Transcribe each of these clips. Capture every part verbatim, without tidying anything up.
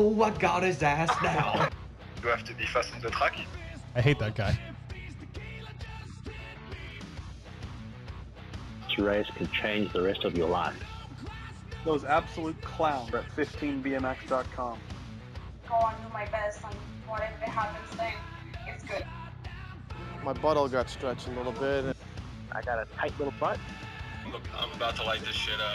Oh, what got his ass now? You have to be fast on the track. I hate that guy. This race could change the rest of your life. Those absolute clowns at fifteen B M X dot com. Go on, do my best, and whatever happens then, it's good. My butthole got stretched a little bit. I got a tight little butt. Look, I'm about to light this shit up.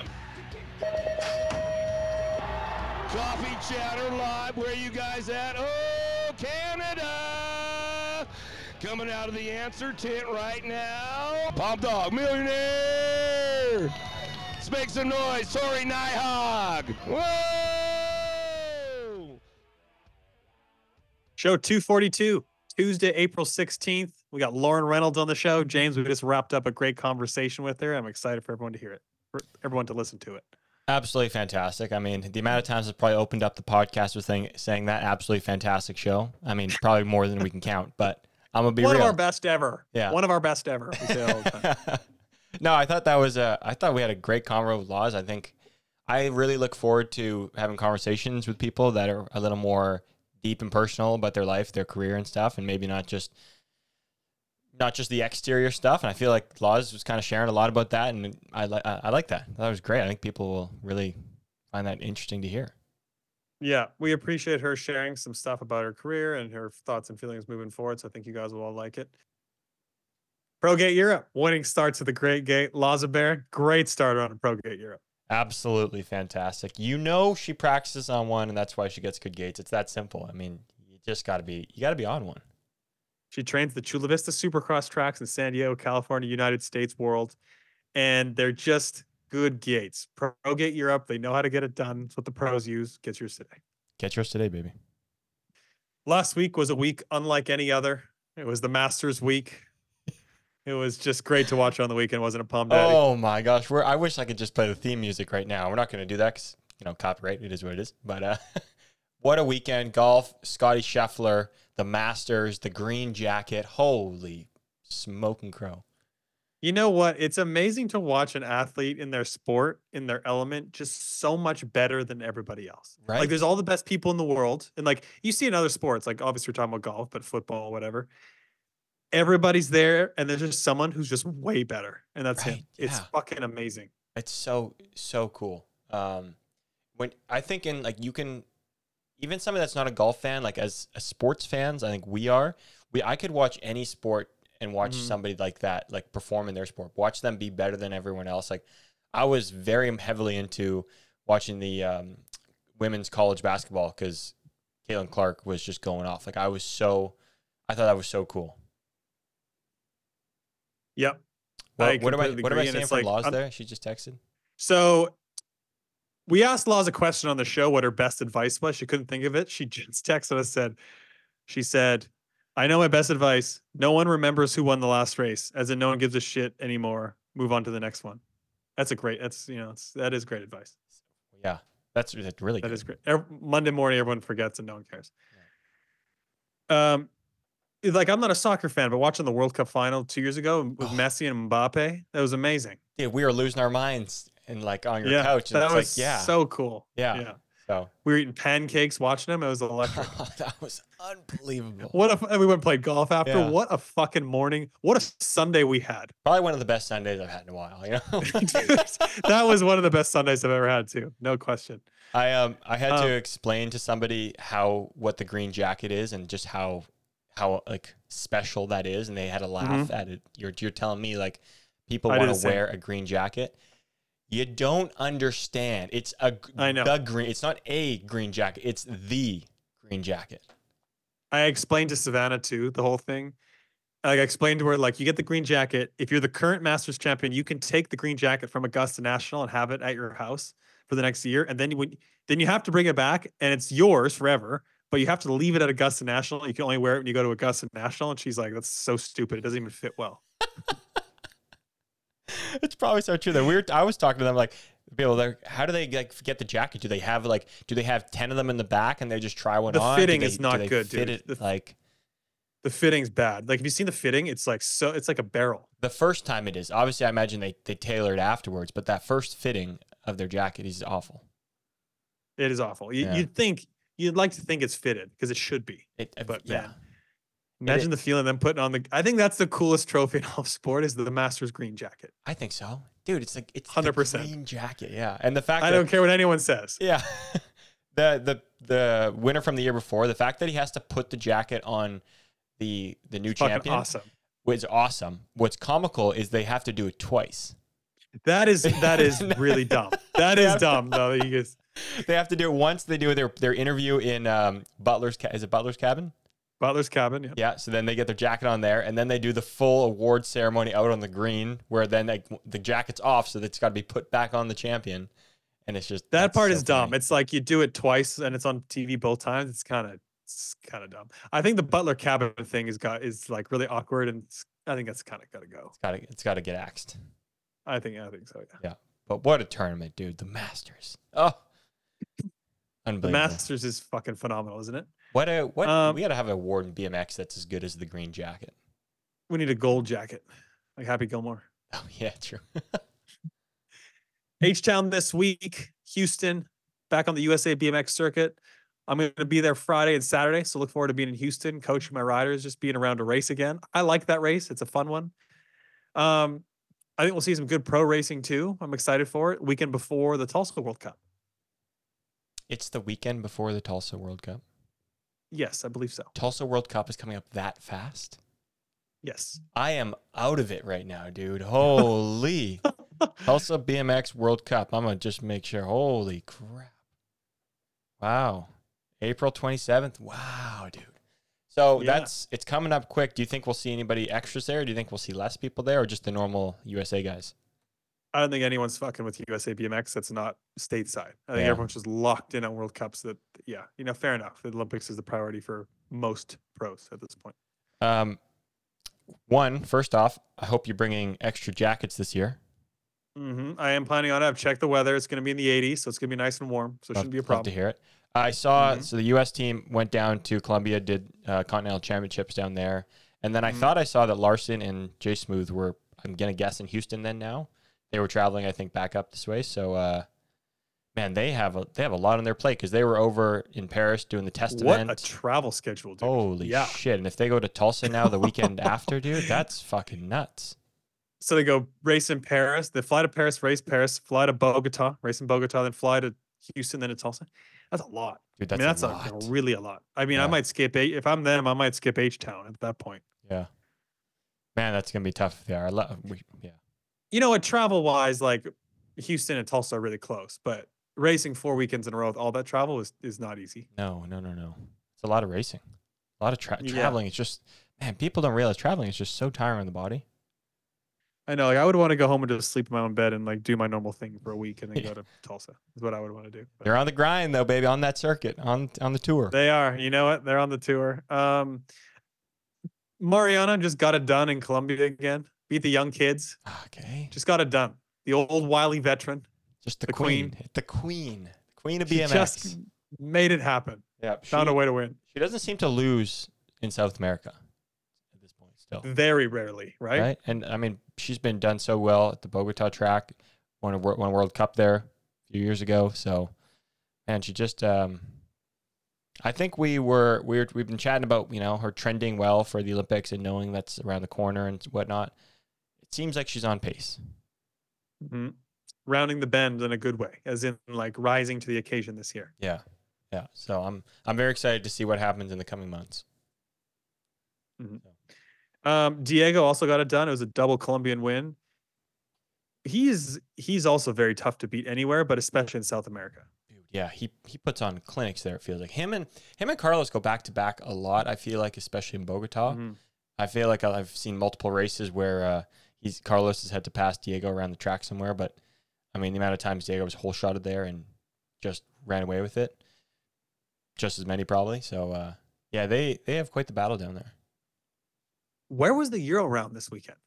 Coffee Chatter Live, where you guys at? Oh, Canada! Coming out of the answer tent right now. Pop Dog Millionaire! Let's make some noise. Sorry, Nighthog! Whoa! Show two forty-two, Tuesday, April sixteenth. We got Lauren Reynolds on the show. James, we just wrapped up a great conversation with her. I'm excited for everyone to hear it, for everyone to listen to it. Absolutely fantastic. I mean, the amount of times I've probably opened up the podcast with saying, saying that absolutely fantastic show. I mean, probably more than we can count, but I'm going to be One real. of our best ever. Yeah. One of our best ever. We say all the time. No, I thought that was a, I thought we had a great convo with Laws. I think I really look forward to having conversations with people that are a little more deep and personal about their life, their career and stuff, and maybe not just not just the exterior stuff. And I feel like Laws was kind of sharing a lot about that, and I like I like that. That was great. I think people will really find that interesting to hear. Yeah, we appreciate her sharing some stuff about her career and her thoughts and feelings moving forward. So I think you guys will all like it. ProGate Europe, winning starts at the Great Gate. Lazabear, great starter on a ProGate Europe. Absolutely fantastic. You know she practices on one, and that's why she gets good gates. It's that simple. I mean, you just got to be you got to be on one. She trains the Chula Vista Supercross tracks in San Diego, California, United States, world. And they're just good gates. ProGate Europe, they know how to get it done. It's what the pros use. Get yours today. Get yours today, baby. Last week was a week unlike any other. It was the Masters week. It was just great to watch on the weekend, wasn't it, Palm Daddy? Oh, my gosh. We're, I wish I could just play the theme music right now. We're not going to do that because, you know, copyright. It is what it is. But uh, what a weekend. Golf, Scotty Scheffler, the Masters, the green jacket. Holy smoking crow. You know what? It's amazing to watch an athlete in their sport, in their element, just so much better than everybody else. Right. Like, there's all the best people in the world. And, like, you see in other sports, like, obviously we're talking about golf, but football, whatever. Everybody's there, and there's just someone who's just way better. And that's Right, him. It's yeah. fucking amazing. It's so, so cool. Um, when I think in, like, you can, even somebody that's not a golf fan, like, as a sports fans, I think we are, we I could watch any sport and watch Mhm. somebody like that, like perform in their sport, watch them be better than everyone else. Like I was very heavily into watching the um, women's college basketball because Caitlin Clark was just going off. Like I was so, I thought that was so cool. Yep. Well, I what am I, completely what am I agree, and saying it's from like, Laws I'm- there? She just texted. So we asked Laws a question on the show what her best advice was. She couldn't think of it. She just texted us, said, she said, I know my best advice. No one remembers who won the last race, as in no one gives a shit anymore. Move on to the next one. That's a great, that's, you know, it's, that is great advice. Yeah, that's, that's really That good. is great. Every, Monday morning, everyone forgets and no one cares. Um, it's like, I'm not a soccer fan, but watching the World Cup final two years ago with Oh. Messi and Mbappe, that was amazing. Dude, we were losing our minds and like on your Yeah, couch. And that it's was like, yeah, so cool. yeah. Yeah. So We were eating pancakes watching them. It was electric. that was unbelievable. What a, and we went and played golf after. Yeah. What a fucking morning. What a Sunday we had. Probably one of the best Sundays I've had in a while. You know, Dude, that was one of the best Sundays I've ever had too. No question. I um I had Um, to explain to somebody how what the green jacket is and just how how like special that is, and they had to laugh at it. You're you're telling me like people Mm-hmm. I did want the to same. wear a green jacket. You don't understand. It's a g- I know. the green. It's not a green jacket. It's the green jacket. I explained to Savannah too, the whole thing. Like I explained to her, like, you get the green jacket. If you're the current Masters champion, you can take the green jacket from Augusta National and have it at your house for the next year. And then you would then you have to bring it back and it's yours forever. But you have to leave it at Augusta National. You can only wear it when you go to Augusta National. And she's like, that's so stupid. It doesn't even fit well. It's probably so true. That we were. I was talking to them like people. Like, how do they like get the jacket? Do they have like? Do they have ten of them in the back and they just try one The on? Do fitting they- is do not they good, fit dude. It, The- like The fitting's bad. Like, have you seen the fitting? It's like so. It's like a barrel. the first time it is. Obviously, I imagine they they tailor it afterwards. But that first fitting of their jacket is awful. It is awful. You, Yeah. You'd think you'd like to think it's fitted because it should be. It, uh, But yeah. man, imagine the feeling them putting on the. I think that's the coolest trophy in all of sport is the Masters green jacket. I think so, dude. It's like it's one hundred the percent green jacket, yeah. And the fact I that, don't care what anyone says. yeah, the the the winner from the year before, the fact that he has to put the jacket on the the new Fucking champion awesome. was awesome. What's comical is they have to do it twice. That is that is really dumb. That is dumb though. You guys, They have to do it once. They do their their interview in um, Butler's ca- is it Butler's cabin? Butler's cabin. Yeah. Yeah. So then they get their jacket on there, and then they do the full award ceremony out on the green, where then like the jacket's off, so it's got to be put back on the champion, and it's just That that's part so is dumb. funny. It's like you do it twice and it's on T V both times. It's kind of it's kind of dumb. I think the Butler cabin thing is got is like really awkward, and it's, I think that's kind of got to go. It's got to it's got to get axed. I think I think so. Yeah. Yeah. But what a tournament, dude! The Masters. Oh, The unbelievable. Masters is fucking phenomenal, isn't it? What a what Um, we got to have an award in B M X that's as good as the green jacket. We need a gold jacket, like Happy Gilmore. Oh yeah, true. H Town this week, Houston, back on the U S A B M X circuit. I'm going to be there Friday and Saturday, so look forward to being in Houston, coaching my riders, just being around a race again. I like that race; it's a fun one. Um, I think we'll see some good pro racing too. I'm excited for it. Weekend before the Tulsa World Cup. It's the weekend before the Tulsa World Cup. Yes, I believe so. Tulsa World Cup is coming up that fast. Yes. I am out of it right now, dude. Holy. Tulsa B M X World Cup. I'm going to just make sure. Holy crap. Wow. April twenty-seventh. Wow, dude. So Yeah. that's, it's coming up quick. Do you think we'll see anybody extras there? Do you think we'll see less people there or just the normal U S A guys? I don't think anyone's fucking with U S A B M X that's not stateside. I think Yeah. everyone's just locked in on World Cups that, yeah, you know, fair enough. The Olympics is the priority for most pros at this point. Um, one, first off, I hope you're bringing extra jackets this year. hmm I am planning on it. I've checked the weather. It's going to be in the eighties, so it's going to be nice and warm. So it Love, shouldn't be a love problem. to hear it. I saw, Mhm. so the U S team went down to Columbia, did uh, Continental Championships down there. And then I Mhm. thought I saw that Larson and Jay Smooth were, I'm going to guess, in Houston then now. They were traveling, I think, back up this way. So, uh, man, they have a they have a lot on their plate because they were over in Paris doing the test What event. a travel schedule, dude. Holy yeah. shit. And if they go to Tulsa now the weekend after, dude, that's fucking nuts. So they go race in Paris. They fly to Paris, race Paris, fly to Bogota, race in Bogota, then fly to Houston, then to Tulsa. That's a lot. Dude, I that's, mean, a that's lot. a, really a lot. I mean, Yeah. I might skip eight. If I'm them, I might skip H Town at that point. Yeah. Man, that's going to be tough if they are. I love, we, yeah. You know what? Travel wise, like Houston and Tulsa are really close, but racing four weekends in a row with all that travel is, is not easy. No, no, no, no. It's a lot of racing. A lot of tra- Yeah. traveling. It's just, man, people don't realize traveling is just so tiring on the body. I know. Like I would want to go home and just sleep in my own bed and like do my normal thing for a week and then Yeah. go to Tulsa. Is what I would want to do. But They're on the grind though, baby, on that circuit, on on the tour. they are. You know what? They're on the tour. Um, Mariana just got it done in Colombia again. Beat the young kids. Okay. Just got it done. The old wily veteran. Just the, The queen. queen. The queen. The queen of She B M X. just made it happen. Yeah. Found she, a way to win. she doesn't seem to lose in South America at this point still. Very rarely, right? Right? And I mean, she's been done so well at the Bogota track, won a, wor- won a World Cup there a few years ago. So, man, she just, um, I think we were, we were, we've been chatting about, you know, her trending well for the Olympics and knowing that's around the corner and whatnot. It seems like she's on pace. Mhm. Rounding the bend in a good way, as in like rising to the occasion this year. Yeah. Yeah. So I'm, I'm very excited to see what happens in the coming months. Um, Diego also got it done. It was a double Colombian win. He's he's also very tough to beat anywhere, but especially in South America. Dude, yeah, he he puts on clinics there. It feels like him and him and Carlos go back to back a lot. I feel like, especially in Bogota, Mhm. I feel like I've seen multiple races where uh, he's Carlos has had to pass Diego around the track somewhere. But I mean, the amount of times Diego was whole shotted there and just ran away with it, just as many probably. So uh, yeah, they they have quite the battle down there. Where was the Euro round this weekend?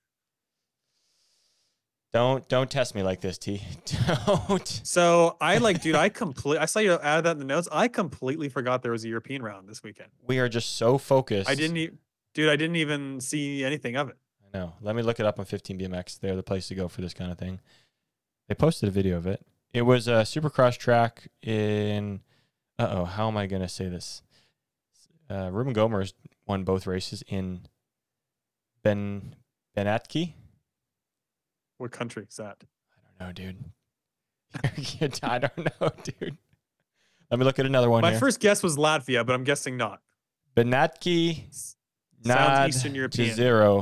Don't don't test me like this, T. Don't. So I like, dude, I complete. I saw you add that in the notes. I completely forgot there was a European round this weekend. We are just so focused. I didn't, e- dude. I didn't even see anything of it. I know. Let me look it up on fifteen B M X. They're the place to go for this kind of thing. They posted a video of it. It was a supercross track in Uh oh, how am I gonna say this? Uh, Ruben Gomers won both races in Ben Benatki. What country is that? I don't know, dude. I don't know, dude. Let me look at another one My here. first guess was Latvia, but I'm guessing not. Benatki Sounds Nad Eastern European. Zero.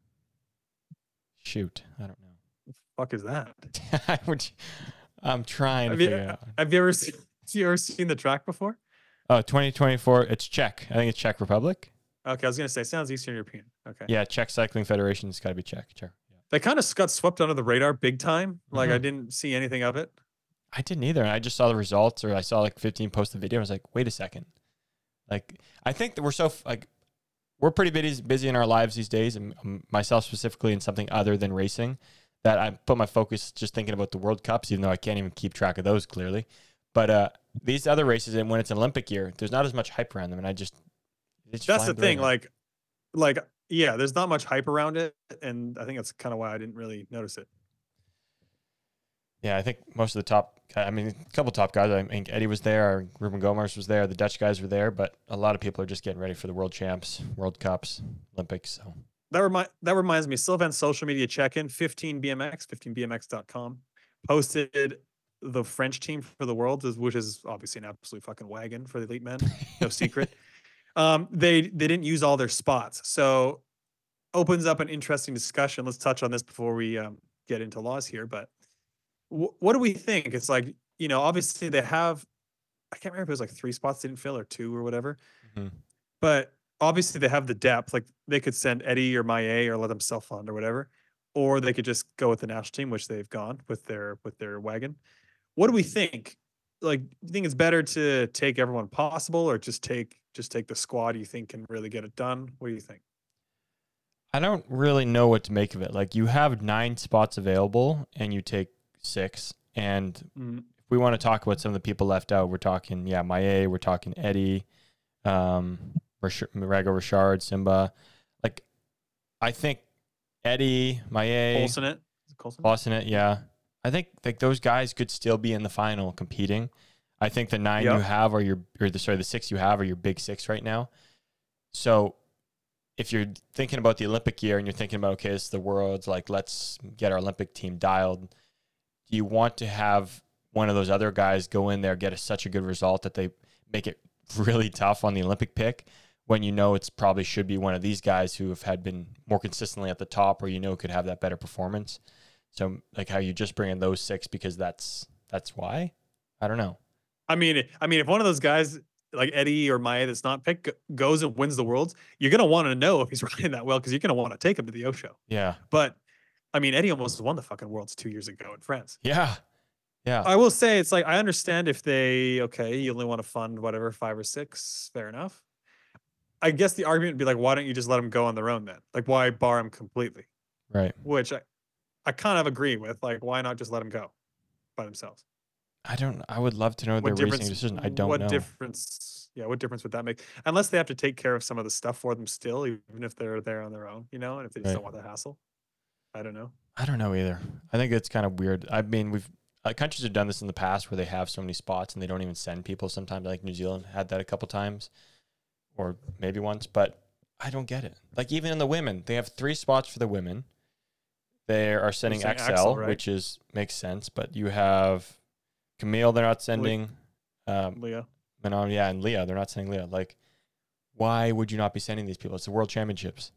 Shoot, I don't know. The fuck is that? I would, I'm trying Have to you, figure out. have you ever seen, have you ever seen the track before? Oh, twenty twenty-four. It's Czech. I think it's Czech Republic. Okay, I was gonna say sounds Eastern European. Okay. Yeah, Czech Cycling Federation. It's got to be Czech. Czech. Yeah. They kind of got swept under the radar big time. Like I Mhm. didn't see anything of it. I didn't either. I just saw the results, or I saw like fifteen post the video. I was like, wait a second. Like, I think that we're so f- like, we're pretty busy busy in our lives these days, and um, myself specifically in something other than racing, that I put my focus just thinking about the World Cups, even though I can't even keep track of those clearly. But uh, these other races, and when it's an Olympic year, there's not as much hype around them, and I just it's That's flying the thing. by now. Like, like yeah, there's not much hype around it, and I think that's kind of why I didn't really notice it. Yeah, I think most of the top, I mean, a couple top guys. I think Eddie was there, Ruben Gomers was there, the Dutch guys were there, but a lot of people are just getting ready for the World Champs, World Cups, Olympics. So That remind that reminds me. Sylvan's social media check-in. fifteen B M X, fifteen B M X dot com posted the French team for the Worlds, which is obviously an absolute fucking wagon for the elite men. No secret. Um, they they didn't use all their spots, so opens up an interesting discussion. Let's touch on this before we um, get into laws here. But w- what do we think? It's like, you know, obviously they have. I can't remember if it was like three spots they didn't fill or two or whatever. Mhm. But obviously they have the depth. Like they could send Eddie or Maillet or let them self-fund or whatever, or they could just go with the national team, which they've gone with their with their wagon. What do we think? Like, do you think it's better to take everyone possible, or just take just take the squad you think can really get it done? What do you think? I don't really know what to make of it. Like, you have nine spots available, and you take six. And Mm, if we want to talk about some of the people left out, we're talking, yeah, Maillet, we're talking Eddie, um, Rish- Rago Richard, Simba. Like, I think Eddie, Maillet, Coulson it? Is it Coulson? Lawson it, yeah. I think like those guys could still be in the final competing. I think the nine you Yep. have are your, or the sorry, the six you have are your big six right now. So if you're thinking about the Olympic year and you're thinking about, okay, it's the Worlds, like let's get our Olympic team dialed. Do you want to have one of those other guys go in there, get a, such a good result that they make it really tough on the Olympic pick, when you know it's probably should be one of these guys who have had been more consistently at the top, or you know could have that better performance? So like how you just bring in those six because that's that's why? I don't know. I mean, I mean, if one of those guys like Eddie or Maya that's not picked g- goes and wins the Worlds, you're gonna want to know if he's riding that well because you're gonna want to take him to the O show. Yeah. But I mean, Eddie almost won the fucking Worlds two years ago in France. Yeah. Yeah. I will say it's like I understand if they okay, you only want to fund whatever five or six, fair enough. I guess the argument would be like, why don't you just let them go on their own then? Like, why bar them completely? Right. Which I, I kind of agree with. Like, why not just let them go by themselves? I don't I would love to know their racing decision. I don't what know. difference? Yeah, what difference would that make? Unless they have to take care of some of the stuff for them still, even if they're there on their own, you know, and if they just Right. don't want the hassle. I don't know. I don't know either. I think it's kind of weird. I mean, we've uh, countries have done this in the past where they have so many spots and they don't even send people sometimes. Like New Zealand had that a couple times, or maybe once, but I don't get it. Like even in the women, they have three spots for the women. They are sending saying X L, Axel, right? which is makes sense, but you have Camille, they're not sending. Um, Leah. Manon, yeah, and Leah, they're not sending Leah. Like, why would you not be sending these people? It's the World Championships.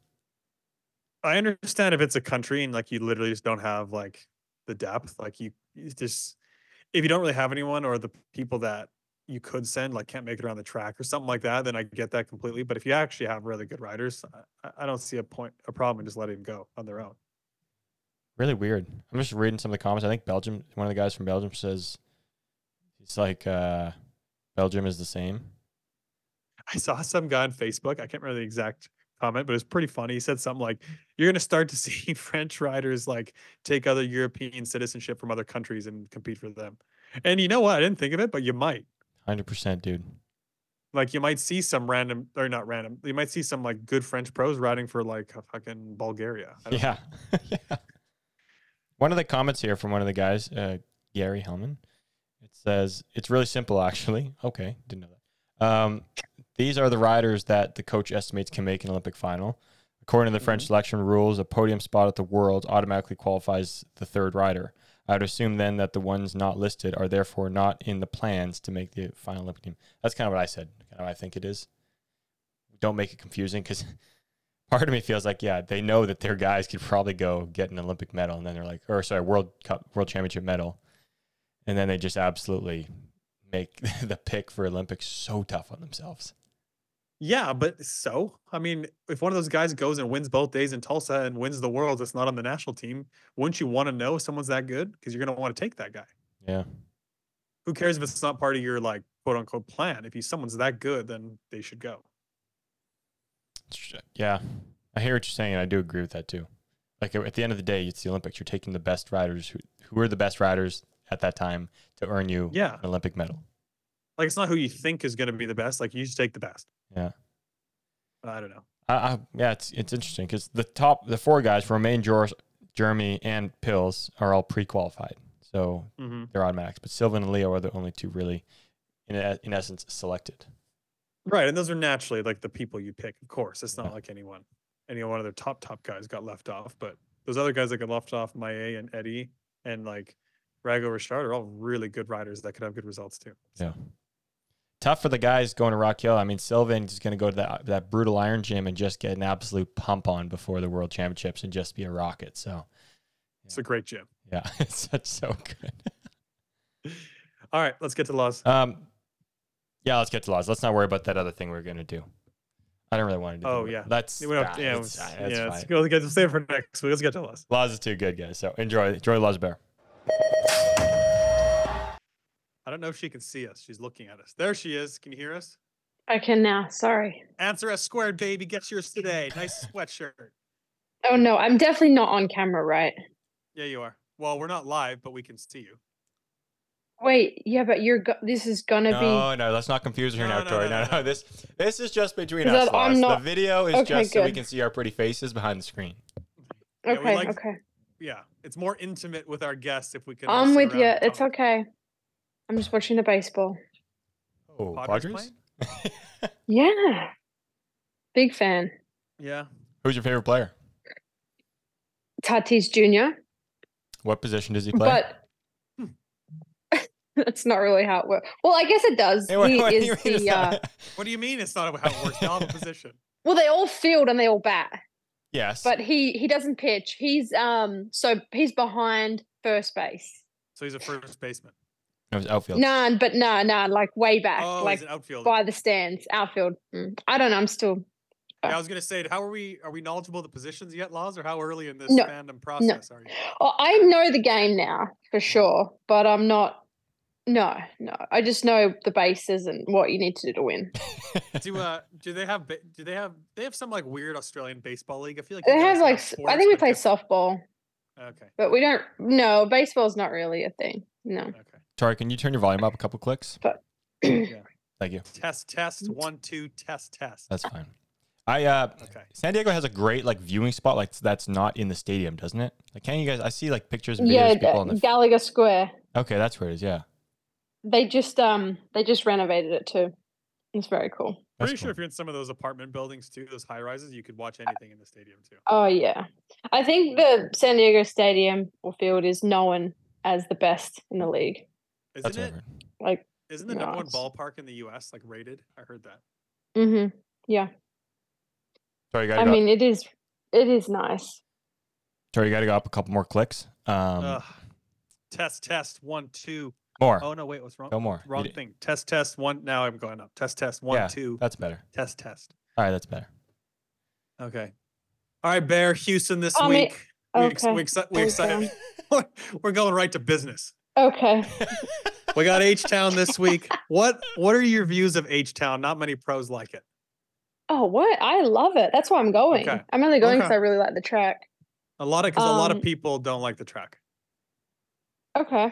I understand if it's a country and like you literally just don't have like the depth, like you, you just if you don't really have anyone or the people that you could send like can't make it around the track or something like that, then I get that completely. But if you actually have really good riders, I, I don't see a point a problem in just letting them go on their own. Really weird. I'm just reading some of the comments. I think Belgium, one of the guys from Belgium says, it's like uh, Belgium is the same. I saw some guy on Facebook. I can't remember the exact comment, but it was pretty funny. He said something like, "You're going to start to see French riders like take other European citizenship from other countries and compete for them." And you know what? I didn't think of it, but you might. one hundred percent, dude. Like you might see some random, or not random. You might see some like good French pros riding for like a fucking Bulgaria. I don't know. Yeah. yeah. One of the comments here from one of the guys, uh, Gary Hellman, it says it's really simple, actually. Okay, didn't know that. Um, these are the riders that the coach estimates can make an Olympic final. According to the French selection rules, a podium spot at the Worlds automatically qualifies the third rider. I would assume then that the ones not listed are therefore not in the plans to make the final Olympic team. That's kind of what I said. Kind of what I think it is. Don't make it confusing, because part of me feels like, yeah, they know that their guys could probably go get an Olympic medal, and then they're like, or sorry, World Cup, World Championship medal, and then they just absolutely make the pick for Olympics so tough on themselves. Yeah, but so I mean, if one of those guys goes and wins both days in Tulsa and wins the Worlds, it's not on the national team. Wouldn't you want to know if someone's that good? Because you're going to want to take that guy. Yeah. Who cares if it's not part of your like quote unquote plan? If you someone's that good, then they should go. Yeah, I hear what you're saying, and I do agree with that too. Like at the end of the day, it's the Olympics. You're taking the best riders who who are the best riders at that time to earn you Yeah. an Olympic medal. Like it's not who you think is going to be the best. Like you just take the best. Yeah. I don't know. I, I, yeah, it's it's interesting because the top, the four guys, Romain, George, Jeremy, and Pills are all pre-qualified, so Mm-hmm. they're automatics. But Sylvain and Leo are the only two really, in in essence, selected. Right, and those are naturally like the people you pick. Of course, it's not Yeah. like anyone, any one of their top top guys got left off. But those other guys that got left off, Maé and Eddie and like Rago Richard, are all really good riders that could have good results too. Yeah. Tough for the guys going to Rock Hill. I mean, Sylvain is going to go to that that brutal iron gym and just get an absolute pump on before the World Championships and just be a rocket. So It's a great gym. yeah, it's such so good. All right, let's get to laws. Um, yeah, let's get to laws. Let's not worry about that other thing we we're going to do. I don't really want to do. Oh that. yeah, that's We don't- ah, yeah, it's, it's- ah, that's yeah. fine. Let's go. Let's get to save it for next week. Let's get to laws. Laws is too good, guys. So enjoy enjoy Laws Bear. I don't know if she can see us. She's looking at us. There she is. Can you hear us? I can now. Sorry. Answer S squared, baby. Get yours today. Nice sweatshirt. Oh no, I'm definitely not on camera, right? Yeah, you are. Well, we're not live, but we can see you. Wait, yeah, but you're. Go- this is gonna No, no, let's not confuse her No, now, no, Tori. no, No, no, no, no. This this is just between Is us. that- I'm Laws. not- The video is Okay, just so we good. can see our pretty faces behind the screen. Yeah, we Okay, like- okay. Yeah, it's more intimate with our guests if we can. all I'm sit with around you. and It's talk. okay. I'm just watching the baseball. Oh, Padres Padres? playing? Yeah. Big fan. Yeah. Who's your favorite player? Tatis Junior What position does he play? But that's not really how it works. Well, I guess it does. Hey, what- he what do is you mean it's the. Uh, not- What do you mean it's not how it works? They all have a position. well, they all field and they all bat, Yes. but he he doesn't pitch. He's um so he's behind first base. So he's a first baseman. it was outfield. Nah, but nah, nah, like way back, Oh, like he's an outfielder. by the stands, outfield. Mm. I don't know. I'm still. Yeah, I was gonna say, how are we? Are we knowledgeable of the positions yet, Laws, or how early in this No, fandom process are you? Oh, I know the game now for sure, but I'm not. No, no. I just know the bases and what you need to do to win. Do uh, do they have? ba- Do they have? They have some like weird Australian baseball league. I feel like They you guys have like. s- sports, I think we but play different- softball, Okay. but we don't. No, baseball's not really a thing. No. Okay. Tori, can you turn your volume up a couple clicks? Yeah. Thank you. Test. Test. One. Two. Test. Test. That's fine. I uh Okay. San Diego has a great like viewing spot like that's not in the stadium, doesn't it? Like can you guys I see like pictures and videos Yeah, of people on uh, the Gallagher Square. Okay, that's where it is, yeah. They just um they just renovated it too. It's very cool. That's Pretty sure cool. if you're in some of those apartment buildings too, those high rises, you could watch anything in the stadium too. Oh yeah, I think the San Diego Stadium or field is known as the best in the league. Isn't That's what I it? heard. Like, Isn't the no, number one it's- ballpark in the U S like rated? I heard that. mm-hmm. Yeah, Tori, you gotta I go mean it is it is nice. Tori, you gotta go up a couple more clicks. Um Ugh. Test. Test. One. Two. more. Oh no! Wait, what's wrong? Go more. You Wrong did- thing. Test. Test. One. Now I'm going up. Test. Test. One. yeah, Two. That's better. Test. Test. All right, that's better. Okay. All right, Bear. Houston this Oh, me- week. We ex- okay. we exci- we Okay. excited. We're going right to business. Okay. We got H Town this week. What What are your views of H Town? Not many pros like it. Oh, what? I love it. That's why I'm going. Okay. I'm only going because Okay. I really like the track. A lot of because a lot of Um, people don't like the track. Okay.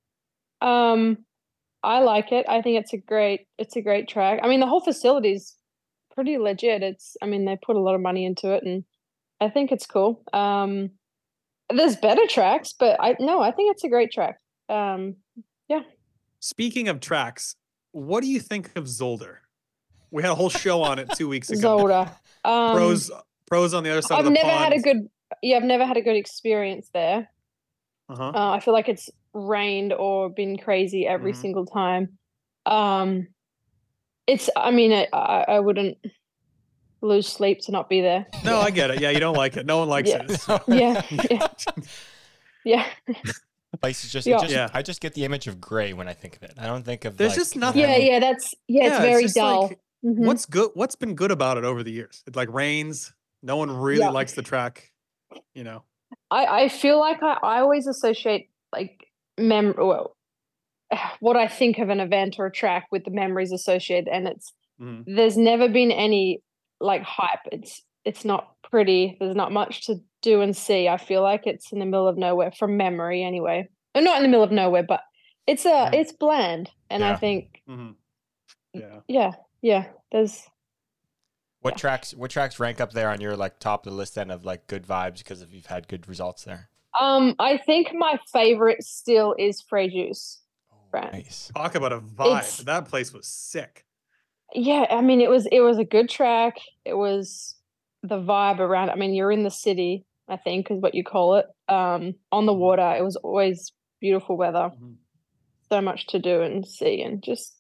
Um, I like it. I think it's a great it's a great track. I mean, the whole facility's pretty legit. It's I mean, they put a lot of money into it, and I think it's cool. Um, there's better tracks, but I no, I think it's a great track. Um, yeah. Speaking of tracks, what do you think of Zolder? We had a whole show on it two weeks ago. Zolder. Um, pros, pros on the other side I've of the never pond. had a good. Yeah, I've never had a good experience there. Uh-huh. Uh, I feel like it's rained or been crazy every Mhm. single time. Um, it's. I mean, I, I I wouldn't lose sleep to not be there. No, I get it. Yeah, you don't like it. No one likes Yeah. it. so- Yeah, yeah, yeah. Place is just, Yeah. it just Yeah. I just get the image of gray when I think of it. I don't think of There's like, just nothing- Yeah, yeah. That's yeah. It's Yeah, very just dull. like, Mhm. what's good? What's been good about it over the years? It like rains. No one really Yeah. likes the track. You know. I, I feel like I, I always associate like mem well, what I think of an event or a track with the memories associated, and it's Mhm. there's never been any like hype. It's it's not pretty. There's not much to do and see. I feel like it's in the middle of nowhere from memory, anyway. Or not in the middle of nowhere, but it's a Mhm. it's bland, and I Yeah. think Mhm. Yeah. yeah, yeah. There's What Yeah. tracks? What tracks rank up there on your like top of the list then of like good vibes because of you've had good results there? um. I think my favorite still is Frejus. Right. Nice. Talk about a vibe. It's- That place was sick. Yeah, I mean, it was it was a good track. It was the vibe around. I mean, you're in the city, I think, is what you call it. Um, on the water. It was always beautiful weather. Mhm. So much to do and see, and just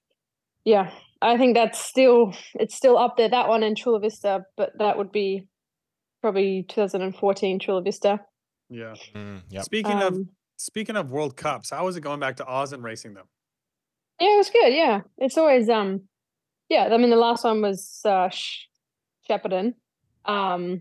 yeah. I think that's still it's still up there. That one and Chula Vista, but that would be probably twenty fourteen Chula Vista. Yeah. Mm, yep. Speaking of Um, speaking of World Cups, how was it going back to Oz and racing them? Yeah, it was good. Yeah, it's always um, yeah. I mean, the last one was uh, Sh- Shepparton. Um,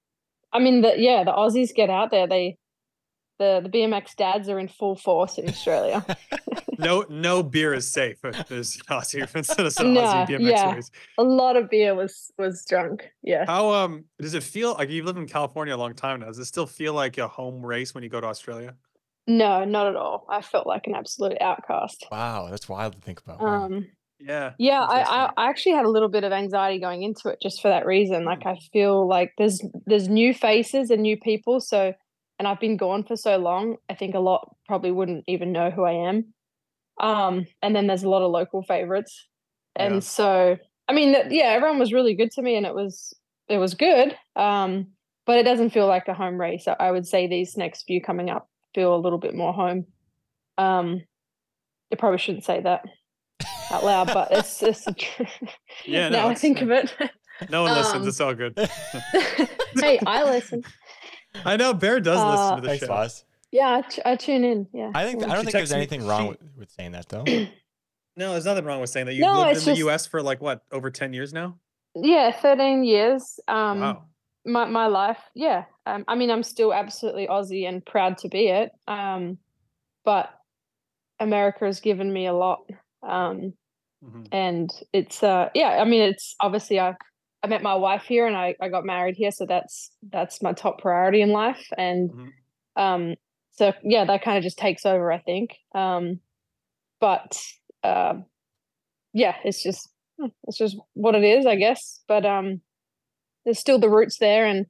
I mean, the yeah, the Aussies get out there. They the the B M X dads are in full force in Australia. No, no beer is safe. There's an Aussie instead of an No, Aussie B M X yeah. race. A lot of beer was was drunk. Yeah. How um does it feel like you've lived in California a long time now? Does it still feel like a home race when you go to Australia? No, not at all. I felt like an absolute outcast. Wow, that's wild to think about. Wow. Um, Yeah. yeah, I, I interesting. I actually had a little bit of anxiety going into it just for that reason. Like I feel like there's there's new faces and new people. So, and I've been gone for so long. I think a lot probably wouldn't even know who I am. Um, and then there's a lot of local favorites, and Yeah. so I mean, th- yeah, everyone was really good to me, and it was it was good. Um, but it doesn't feel like a home race. I, I would say these next few coming up feel a little bit more home. Um, I probably shouldn't say that out loud, but it's it's the truth. Yeah, no, now I it's- think of it. No one listens. Um, It's all good. Hey, I listen. I know Bear does Uh, listen to the Thanks, show. Boz. Yeah, I, t- I tune in. Yeah. I think I Well, don't She think there's texted me- anything wrong she- with, with saying that though. No, there's nothing wrong with saying that. You've No, lived in it's the just- U S for like what, over ten years now? yeah, thirteen years. Um, Wow. my my life. Yeah. Um, I mean, I'm still absolutely Aussie and proud to be it. Um, but America has given me a lot. Um, Mhm. and it's uh, yeah. I mean, it's obviously I I met my wife here and I I got married here, so that's that's my top priority in life. And Mhm. um, so yeah, that kind of just takes over, I think. Um, but um, yeah, it's just it's just what it is, I guess. But um, there's still the roots there, and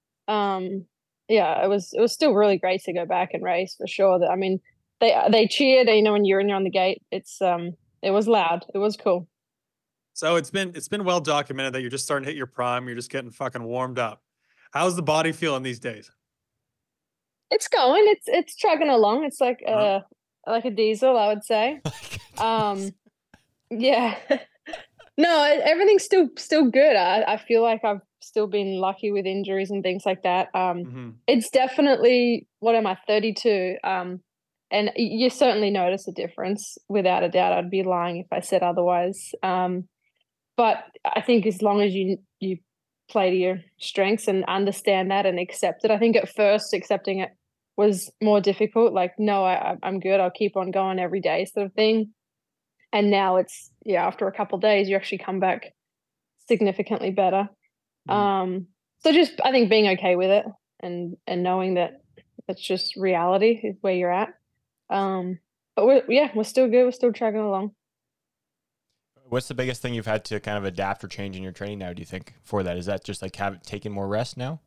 um, yeah, it was it was still really great to go back and race for sure. That I mean, they they cheered, you know, when you're in you're on the gate. It's um, it was loud. It was cool. So it's been it's been well documented that you're just starting to hit your prime. You're just getting fucking warmed up. How's the body feeling these days? It's going. It's it's chugging along. It's like uh Uh-huh. like a diesel, I would say. Um, yeah. No, e- everything's still still good. I I feel like I've still been lucky with injuries and things like that. Um, Mhm. it's definitely, what am I, thirty-two? Um, and y- you certainly notice a difference, without a doubt. I'd be lying if I said otherwise. Um, but I think as long as you you play to your strengths and understand that and accept it. I think at first accepting it was more difficult. Like, no, I, I- I'm good. I'll keep on going every day, sort of thing. And now it's, yeah, after a couple of days, you actually come back significantly better. Mhm. Um, so just, I think being okay with it and and knowing that it's just reality is where you're at. Um, but we're, yeah, we're still good. We're still chugging along. What's the biggest thing you've had to kind of adapt or change in your training now, do you think, for that? Is that just like have taken more rest now?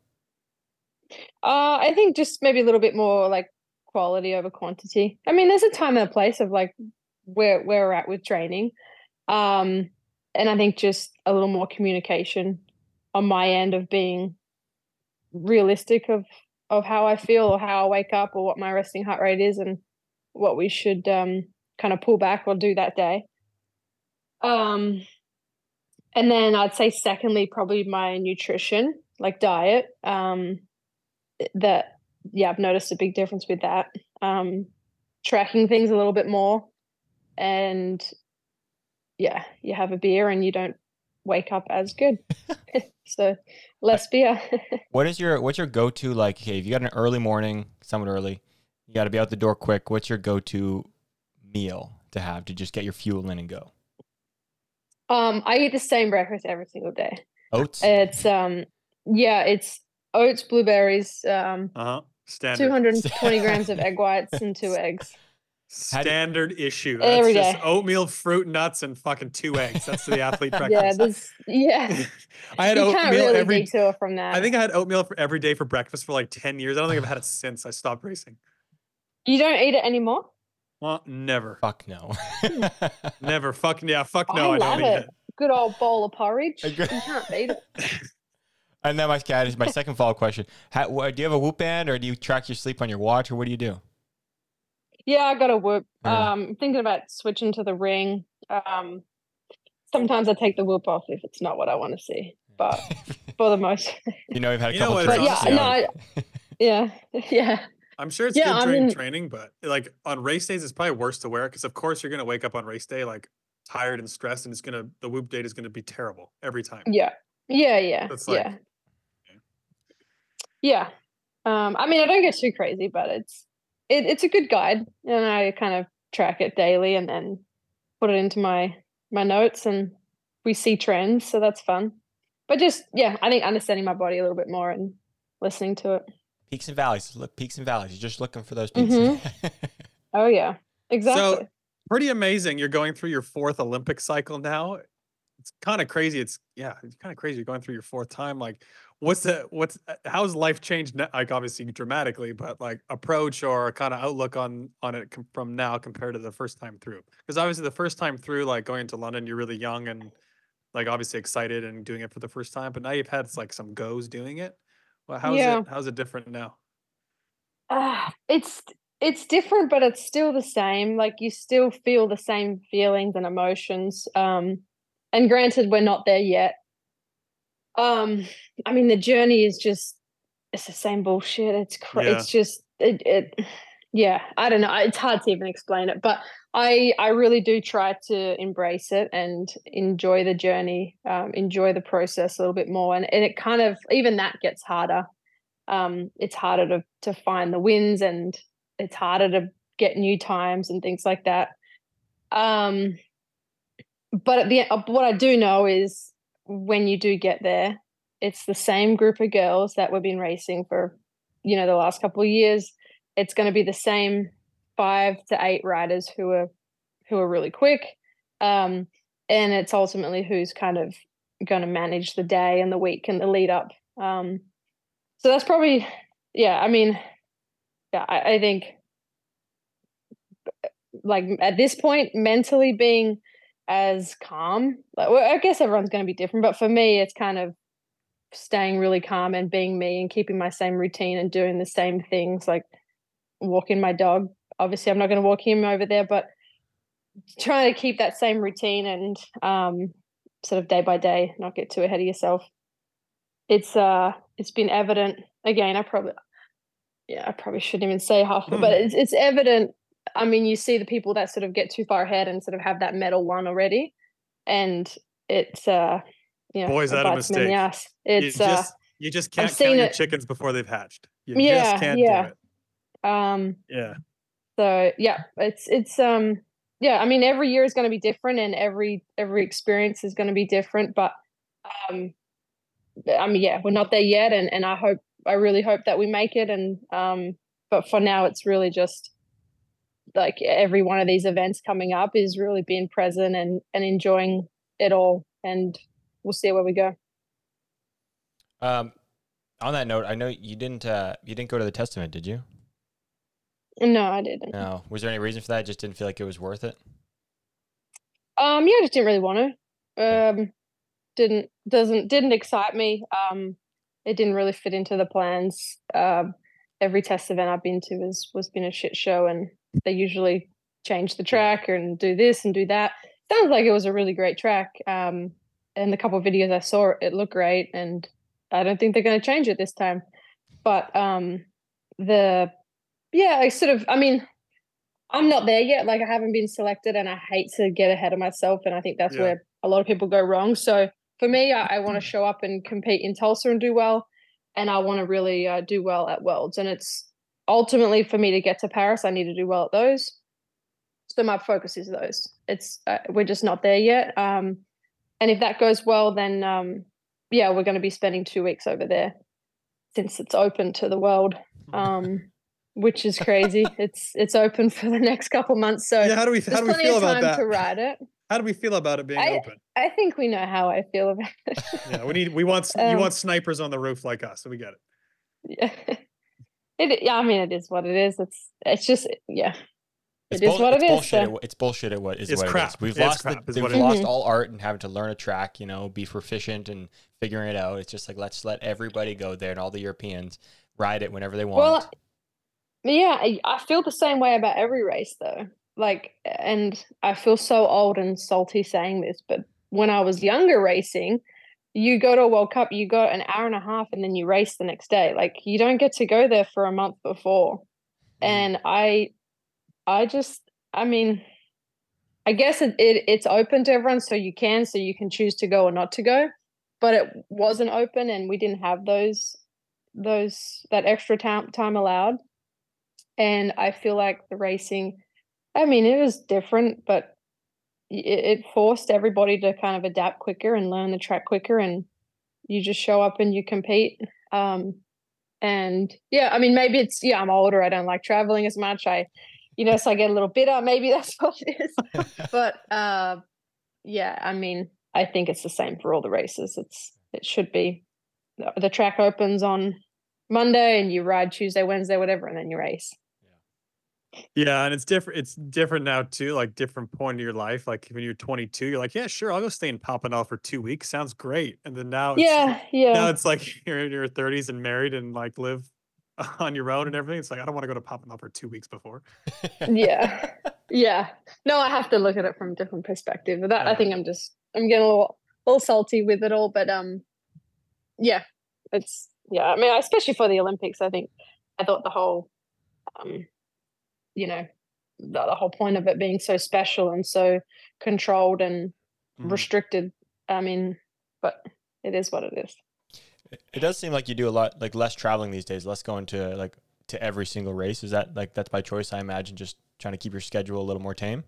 Uh, I think just maybe a little bit more like quality over quantity. I mean, there's a time and a place of like where where we're at with training. Um, and I think just a little more communication on my end of being realistic of of how I feel or how I wake up or what my resting heart rate is and what we should um, kind of pull back or do that day. Um, and then I'd say secondly, probably my nutrition, like diet. Um, that, yeah, I've noticed a big difference with that. Um, tracking things a little bit more, and yeah, you have a beer and you don't wake up as good. So less beer. What is your what's your go-to, like, okay, if you got an early morning, somewhat early, you got to be out the door quick, what's your go-to meal to have to just get your fuel in and go? Um, I eat the same breakfast every single day. Oats? It's um yeah, it's oats, blueberries, um Uh-huh. Standard. two hundred twenty grams of egg whites and two eggs. Standard issue. That's Every just day. oatmeal, fruit, nuts, and fucking two eggs. That's the athlete breakfast. Yeah, this yeah. I had you oatmeal can't really every. detour from that. I think I had oatmeal for every day for breakfast for like ten years. I don't think I've had it since I stopped racing. You don't eat it anymore? Well, never. Fuck no. Never. Fuck yeah. Fuck no. I I, love don't eat it. it. Good old bowl of porridge. A You good- can't beat it. And then my cat is my second follow-up question. How, what, do you have a Whoop band, or do you track your sleep on your watch, or what do you do? Yeah, I got a Whoop. Yeah. Um, I'm thinking about switching to the Ring. Um, sometimes I take the Whoop off if it's not what I want to see, but for the most, You know, you've had a You know couple what, but drinks. yeah, honestly, no, I, yeah, yeah, I'm sure it's Yeah, good I during mean- training, but like on race days, it's probably worse to wear it because, of course, you're gonna wake up on race day like tired and stressed, and it's gonna the Whoop date is gonna be terrible every time. yeah, yeah, yeah, That's like- yeah, yeah. Um, I mean, I don't get too crazy, but it's it, it's a good guide, and I kind of track it daily, and then put it into my my notes, and we see trends, so that's fun. But just yeah, I think understanding my body a little bit more and listening to it. Peaks and valleys. Look, peaks and valleys. You're just looking for those peaks. Mhm. Oh yeah, exactly. So pretty amazing. You're going through your fourth Olympic cycle now. It's kind of crazy. It's yeah, it's kind of crazy. You're going through your fourth time. Like, what's the what's uh, how's life changed? now- Like, obviously dramatically, but like approach or kind of outlook on on it com- from now compared to the first time through. Because obviously the first time through, like going to London, you're really young and like obviously excited and doing it for the first time. But now you've had like some goes doing it. Well, how's Yeah. it? How's it different now? Ah, it's it's different, but it's still the same. Like you still feel the same feelings and emotions. Um, and granted, we're not there yet. Um, I mean, the journey is just it's the same bullshit. It's cra- Yeah. it's just it, it. Yeah, I don't know. It's hard to even explain it, but I I really do try to embrace it and enjoy the journey, um, enjoy the process a little bit more. And and it kind of even that gets harder. Um, it's harder to to find the wins, and it's harder to get new times and things like that. Um, but at the uh, what I do know is when you do get there, it's the same group of girls that we've been racing for, you know, the last couple of years. It's going to be the same five to eight riders who are who are really quick, um, and it's ultimately who's kind of going to manage the day and the week and the lead up. Um, so that's probably, yeah. I mean, yeah, I, I think like at this point, mentally being as calm. Like, well, I guess everyone's going to be different, but for me, it's kind of staying really calm and being me and keeping my same routine and doing the same things, like walking my dog. Obviously, I'm not going to walk him over there, but trying to keep that same routine and um, sort of day by day, not get too ahead of yourself. It's uh, it's been evident. Again, I probably, yeah, I probably shouldn't even say half, of it, but it's it's evident. I mean, you see the people that sort of get too far ahead and sort of have that medal won already, and it's uh, you know, Boy, is it that a bites them in the mistake. ass. You It's uh, just you just can't seen count your it- chickens before they've hatched. You Yeah, just can't yeah. do it. um, Yeah. so yeah, it's it's um, yeah. I mean, every year is going to be different, and every every experience is going to be different. But um, I mean, yeah, we're not there yet, and and I hope I really hope that we make it. And um, but for now, it's really just like every one of these events coming up is really being present and and enjoying it all, and we'll see where we go. Um, on that note, I know you didn't uh, you didn't go to the Testament, did you? No, I didn't. No. Was there any reason for that? Just didn't feel like it was worth it? Um, yeah, I just didn't really want to. Um, didn't doesn't didn't excite me. Um, it didn't really fit into the plans. Um, every test event I've been to was was been a shit show, and they usually change the track and do this and do that. Sounds like it was a really great track. Um, and the couple of videos I saw, it looked great, and I don't think they're going to change it this time. But um, the yeah, I sort of, I mean. I'm not there yet. Like I haven't been selected, and I hate to get ahead of myself. And I think that's Yeah. where a lot of people go wrong. So for me, I, I want to show up and compete in Tulsa and do well, and I want to really uh, do well at Worlds. And it's ultimately for me to get to Paris, I need to do well at those. So my focus is those. It's uh, we're just not there yet. Um, and if that goes well, then um, yeah, we're going to be spending two weeks over there since it's open to the world. Um, which is crazy. it's it's open for the next couple months, so Yeah, how do we how there's do we plenty feel of about time that? to ride it. How do we feel about it being I, open? I think we know how I feel about it. Yeah, we need we want you Um, want snipers on the roof like us, so we get it. Yeah. It, yeah, I mean, it is what it is. It's it's just yeah, It's it is bull- what it's it is. bullshit. So. It, it's bullshit. At what is It's what crap. it is. We've It's lost crap the, is we've what it is. lost Mhm. all art and having to learn a track. You know, be proficient and figuring it out. It's just like let's let everybody go there and all the Europeans ride it whenever they want. Well, yeah, I, I feel the same way about every race though. Like, and I feel so old and salty saying this, but when I was younger racing, you go to a World Cup, you go an hour and a half, and then you race the next day. Like, you don't get to go there for a month before. And I, I just, I mean, I guess it, it it's open to everyone, so you can, so you can choose to go or not to go. But it wasn't open, and we didn't have those, those that extra time time allowed. And I feel like the racing, I mean, it was different, but it, it forced everybody to kind of adapt quicker and learn the track quicker, and you just show up and you compete. Um, and yeah, I mean, maybe it's, yeah, I'm older. I don't like traveling as much. I, you know, so I get a little bitter. Maybe that's what it is. But uh, yeah, I mean, I think it's the same for all the races. It's, it should be, the track opens on Monday and you ride Tuesday, Wednesday, whatever, and then you race. Yeah, and it's different. It's different now too. Like different point in your life. Like when you're twenty-two, you're like, yeah, sure, I'll go stay in Papendal for two weeks. Sounds great. And then now, it's, Yeah, yeah. now it's like you're in your thirties and married and like live on your own and everything. It's like I don't want to go to Papendal for two weeks before. Yeah, yeah. No, I have to look at it from a different perspective. But that I Yeah. think I'm just I'm getting a little, a little salty with it all. But um, yeah, it's yeah. I mean, especially for the Olympics, I think I thought the whole um, you know, the, the whole point of it being so special and so controlled and Mhm. restricted. I mean, but it is what it is. It- It does seem like you do a lot, like less traveling these days, less going to like to every single race. Is that like that's by choice? I imagine just trying to keep your schedule a little more tame.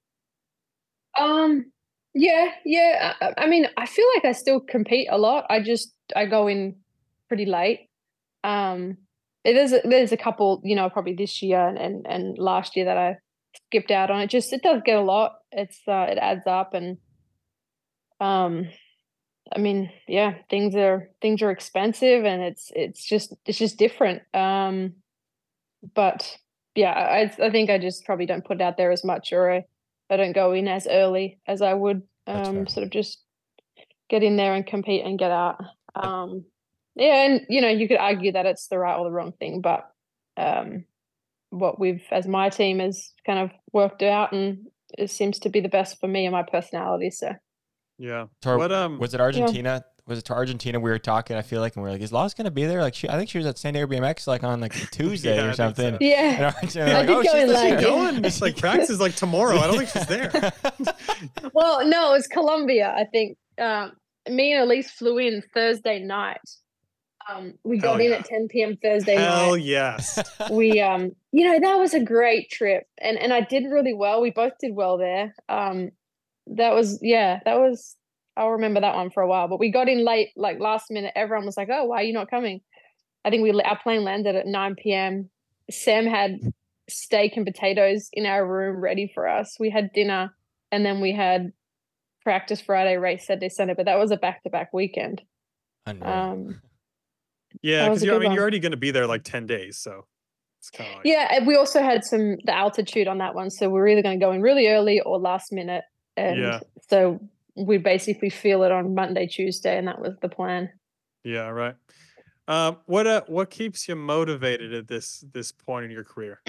Um, yeah, yeah. I, I mean, I feel like I still compete a lot. I just I go in pretty late. Um, it is there's a couple, you know, probably this year and, and and last year that I skipped out on. It just it does get a lot. It's uh, it adds up, and um, I mean, yeah, things are things are expensive, and it's it's just it's just different. Um, but yeah, I I think I just probably don't put it out there as much, or I, I don't go in as early as I would. That's Um, fair. sort of just get in there and compete and get out. Um, yeah, and you know, you could argue that it's the right or the wrong thing, but um, what we've as my team has kind of worked out, and it seems to be the best for me and my personality. So Yeah. So What um was it Argentina? Was it to Argentina we were talking? I feel like, and we are like, is Loz gonna be there? Like, she, I think she was at San Diego B M X like on like a Tuesday Yeah, I or think something. so. yeah, And Argentina, I like, did oh, go she's in the- like- she's going? It's like practice is like tomorrow. I don't think she's there. well, no, it was Colombia. I think um, me and Elise flew in Thursday night. Um, we got Hell in yeah. at ten p.m. Thursday Hell night. yes. We, um, you know, that was a great trip, and and I did really well. We both did well there. Um, that was yeah, that was. I'll remember that one for a while. But we got in late, like last minute. Everyone was like, "Oh, why are you not coming?" I think we our plane landed at nine p.m. Sam had steak and potatoes in our room ready for us. We had dinner, and then we had practice Friday, race Saturday, Sunday. But that was a back-to-back weekend. Unreal. Um, Yeah, That was because a I good mean one. you're already gonna be there like ten days, so it's kind of like yeah, and we also had some the altitude on that one, so we were either going to go in really early or last minute. and Yeah. so we basically feel it on Monday, Tuesday, and that was the plan. Yeah, right. Um, what uh, what keeps you motivated at this this point in your career?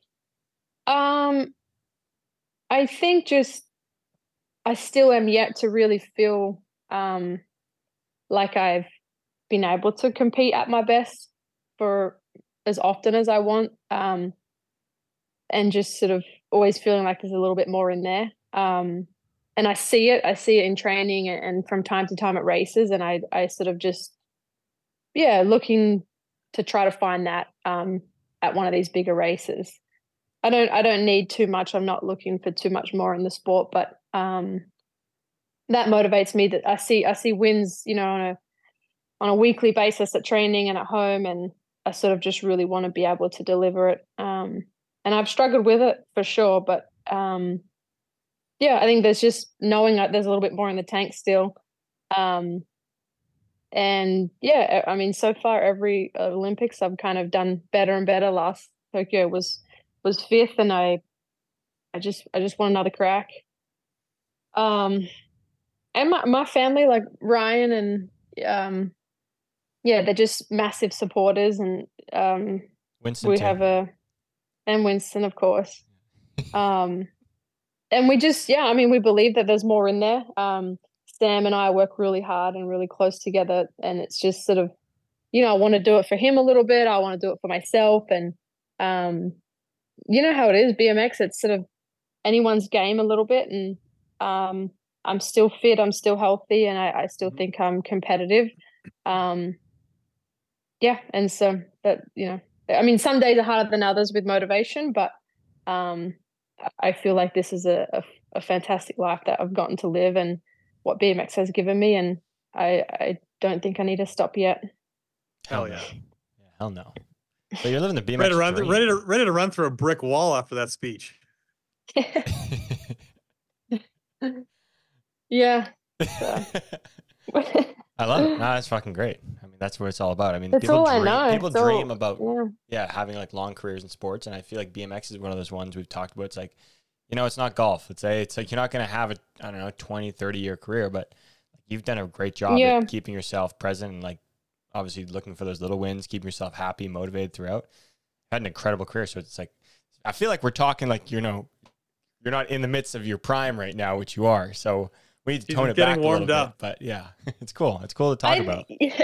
Um, I think just I still am yet to really feel um like I've been able to compete at my best for as often as I want. Um, and just sort of always feeling like there's a little bit more in there. Um, and I see it, I see it in training and, and from time to time at races, and I I sort of just yeah looking to try to find that um, at one of these bigger races. I don't I don't need too much. I'm not looking for too much more in the sport, but um, that motivates me. That I see I see wins, you know, on a on a weekly basis at training and at home, and I sort of just really want to be able to deliver it. Um, and I've struggled with it for sure, but um, yeah, I think there's just knowing that there's a little bit more in the tank still. Um, and yeah, I mean, so far every Olympics I've kind of done better and better. Last Tokyo was was fifth, and I I just I just want another crack. Um, and my my family, like Ryan and um, yeah, they're just massive supporters, and um, Winston we too. have a and Winston, of course. um, and we just yeah, I mean, we believe that there's more in there. Um, Sam and I work really hard and really close together, and it's just sort of, you know, I want to do it for him a little bit. I want to do it for myself, and um, you know how it is, B M X. It's sort of anyone's game a little bit, and um, I'm still fit, I'm still healthy, and I, I still think I'm competitive. Um, yeah, and so that, you know, I mean, some days are harder than others with motivation, but um, I feel like this is a, a, a fantastic life that I've gotten to live, and what B M X has given me, and I, I don't think I need to stop yet. Hell yeah. Yeah, hell no. So you're living the B M X Ready to run, dream. ready to ready to run through a brick wall after that speech. Yeah. So. I love it. No, that's fucking great. I mean, that's what it's all about. I mean, That's people all I dream, know. people It's all- dream about yeah. yeah, having like long careers in sports, and I feel like B M X is one of those ones we've talked about. It's like, you know, it's not golf. It's a, it's like you're not going to have a, I don't know, twenty, thirty year career, but you've done a great job Yeah. at keeping yourself present and like obviously looking for those little wins, keeping yourself happy, motivated throughout. Had an incredible career. So it's like, I feel like we're talking like, you know, you're not in the midst of your prime right now, which you are. So we need to He's tone it getting back a warmed little up. bit. But yeah, it's cool. It's cool to talk I- about.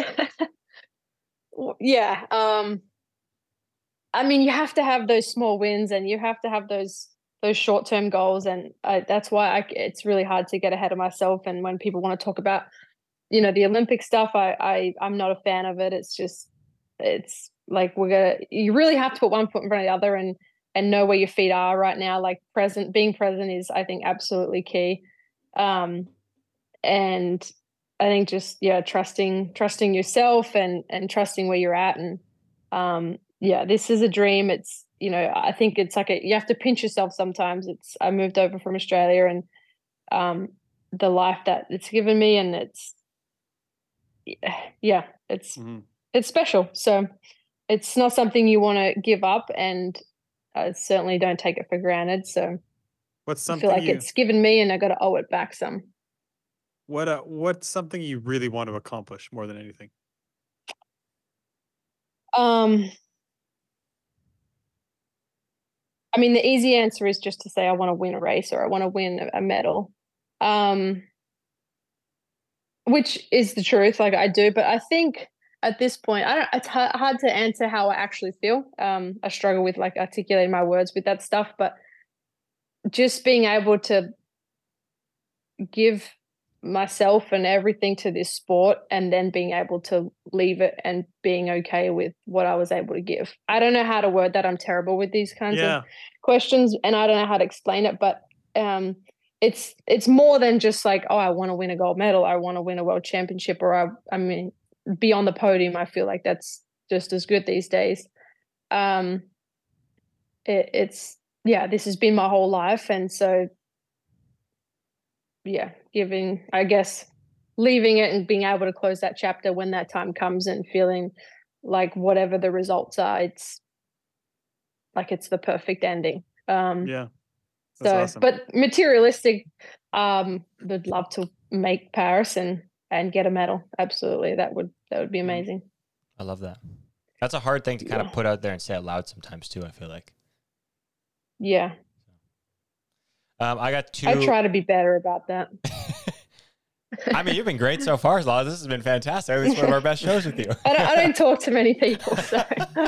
Yeah. Um, I mean, you have to have those small wins, and you have to have those those short term goals, and I, that's why I, it's really hard to get ahead of myself. And when people want to talk about, you know, the Olympic stuff, I, I I'm not a fan of it. It's just, it's like we're gonna. You really have to put one foot in front of the other, and and know where your feet are right now. Like present, being present is, I think, absolutely key. Um, and I think just yeah, trusting trusting yourself and and trusting where you're at, and um, yeah, this is a dream. It's, you know, I think it's like a, you have to pinch yourself sometimes. It's I moved over from Australia, and um, the life that it's given me, and it's yeah, it's Mhm. it's special. So it's not something you want to give up, and I certainly don't take it for granted. So What's I something feel like you it's given me, and I got to owe it back some. what uh, what's something you really want to accomplish more than anything? Um, I mean, the easy answer is just to say I want to win a race, or I want to win a, a medal, um, which is the truth. Like I do, but I think at this point, I don't. It's hard, hard to answer how I actually feel. Um, I struggle with like articulating my words with that stuff, but just being able to give myself and everything to this sport, and then being able to leave it and being okay with what I was able to give. I don't know how to word that. I'm terrible with these kinds Yeah. of questions, and I don't know how to explain it, but um, it's it's more than just like, oh, I want to win a gold medal, I want to win a world championship, or I, I mean, be on the podium. I feel like that's just as good these days. Um, it, it's yeah, this has been my whole life, and so yeah, giving, I guess, leaving it and being able to close that chapter when that time comes, and feeling like whatever the results are, it's like it's the perfect ending. Um, Yeah. That's so, awesome. but materialistic Um, would love to make Paris and and get a medal. Absolutely, that would that would be amazing. I love that. That's a hard thing to kind Yeah. of put out there and say out loud sometimes too, I feel like. Yeah, Um, I got two. I try to be better about that. I mean, you've been great so far, Law. This has been fantastic. This is one of our best shows with you. I don't, I don't talk to many people, so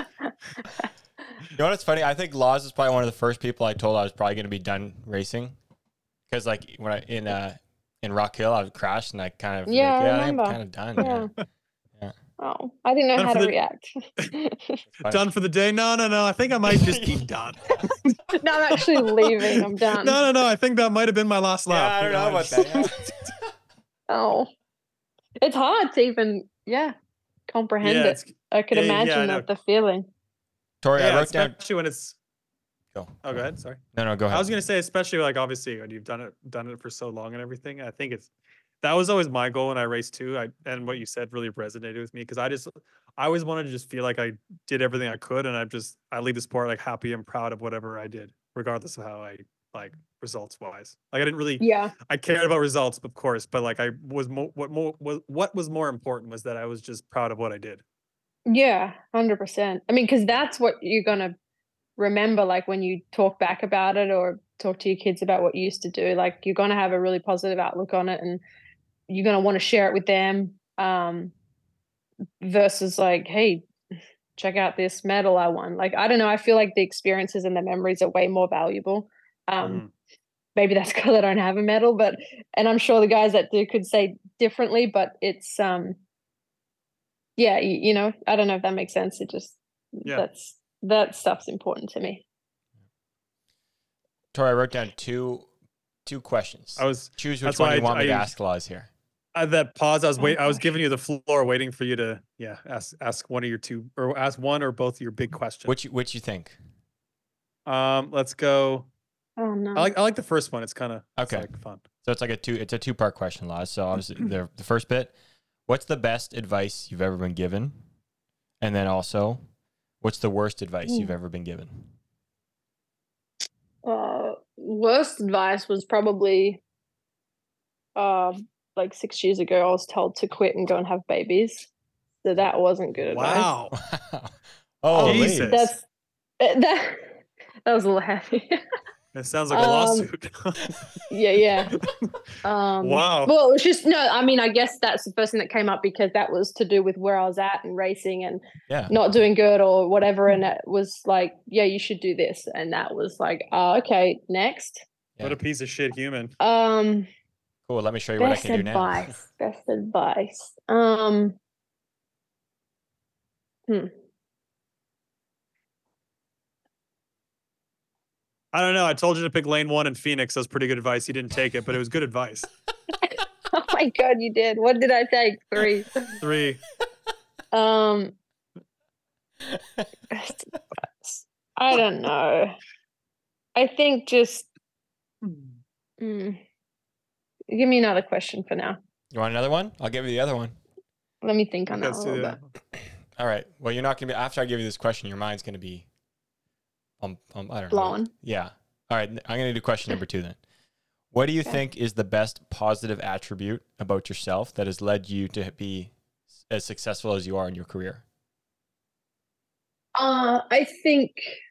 You know what's funny? I think Laws is probably one of the first people I told I was probably going to be done racing. Because like when I in uh in Rock Hill, I crashed and I kind of Yeah, like, I yeah, I'm remember. kind of done. Yeah. Yeah. Oh, I didn't know Done how for to the- react. Funny. Done for the day? No, no, no. I think I might just be done. No, I'm actually leaving. I'm done. No, no, no. I think that might have been my last Yeah, lap. I don't you know about just- that. Yeah. Oh, it's hard to even, yeah, comprehend Yeah, it. it's, I could yeah, yeah, I imagine know. that the feeling. Tori, I yeah, wrote down. especially when it's. Go. Oh, go ahead. Sorry. No, no, go ahead. I was gonna say, especially like obviously when you've done it, done it for so long and everything. I think it's that was always my goal when I raced too. I and what you said really resonated with me because I just I always wanted to just feel like I did everything I could, and I just I leave the sport like happy and proud of whatever I did, regardless of how I like results wise. Like I didn't really Yeah. I cared about results, of course, but like I was more what more was what was more important was that I was just proud of what I did. Yeah, one hundred percent. I mean, because that's what you're going to remember, like when you talk back about it or talk to your kids about what you used to do, like you're going to have a really positive outlook on it and you're going to want to share it with them um, versus like, hey, check out this medal I won. Like, I don't know. I feel like the experiences and the memories are way more valuable. Um, Mhm. Maybe that's because I don't have a medal, but, and I'm sure the guys that do could say differently, but it's, um, yeah, you, you know, I don't know if that makes sense. It just, Yeah. that's, that stuff's important to me. Tori, I wrote down two two questions. I was Choose which that's one why you I- want me to I- ask Laws here. at that pause. I was Oh, wait. I was gosh. giving you the floor, waiting for you to yeah ask ask one of your two or ask one or both of your big questions. Which which you think? Um, let's go. Oh no. I like I like the first one. It's kind of Okay. like fun. So it's like a two it's a two part question, Laws. So obviously the the first bit, what's the best advice you've ever been given? And then also, what's the worst advice you've ever been given? Uh, worst advice was probably, uh, like six years ago. I was told to quit and go and have babies, so that wasn't good advice. Wow. Oh, Jesus. That's uh, that. That was a little heavy. It sounds like a Um, lawsuit. yeah, yeah. Um, Wow. Well, it was just no. I mean, I guess that's the first thing that came up because that was to do with where I was at and racing and yeah. not doing good or whatever. And it was like, yeah, you should do this. And that was like, oh, okay, next. What a piece of shit human. Um, Cool. Let me show you what I best can do now. advice. Best advice. Um, hmm. I don't know. I told you to pick lane one in Phoenix. That was pretty good advice. You didn't take it, but it was good advice. Oh my God, you did. What did I take? Three. Three. Um, best advice. I don't know. I think just. Mm, give me another question for now. You want another one? I'll give you the other one. Let me think on that a Let's do little that. bit. All right. Well, you're not gonna be after I give you this question. Your mind's gonna be, um, um I don't know. Blown. Yeah. All right. I'm gonna do question number two then. What do you Okay. think is the best positive attribute about yourself that has led you to be as successful as you are in your career? Uh, I think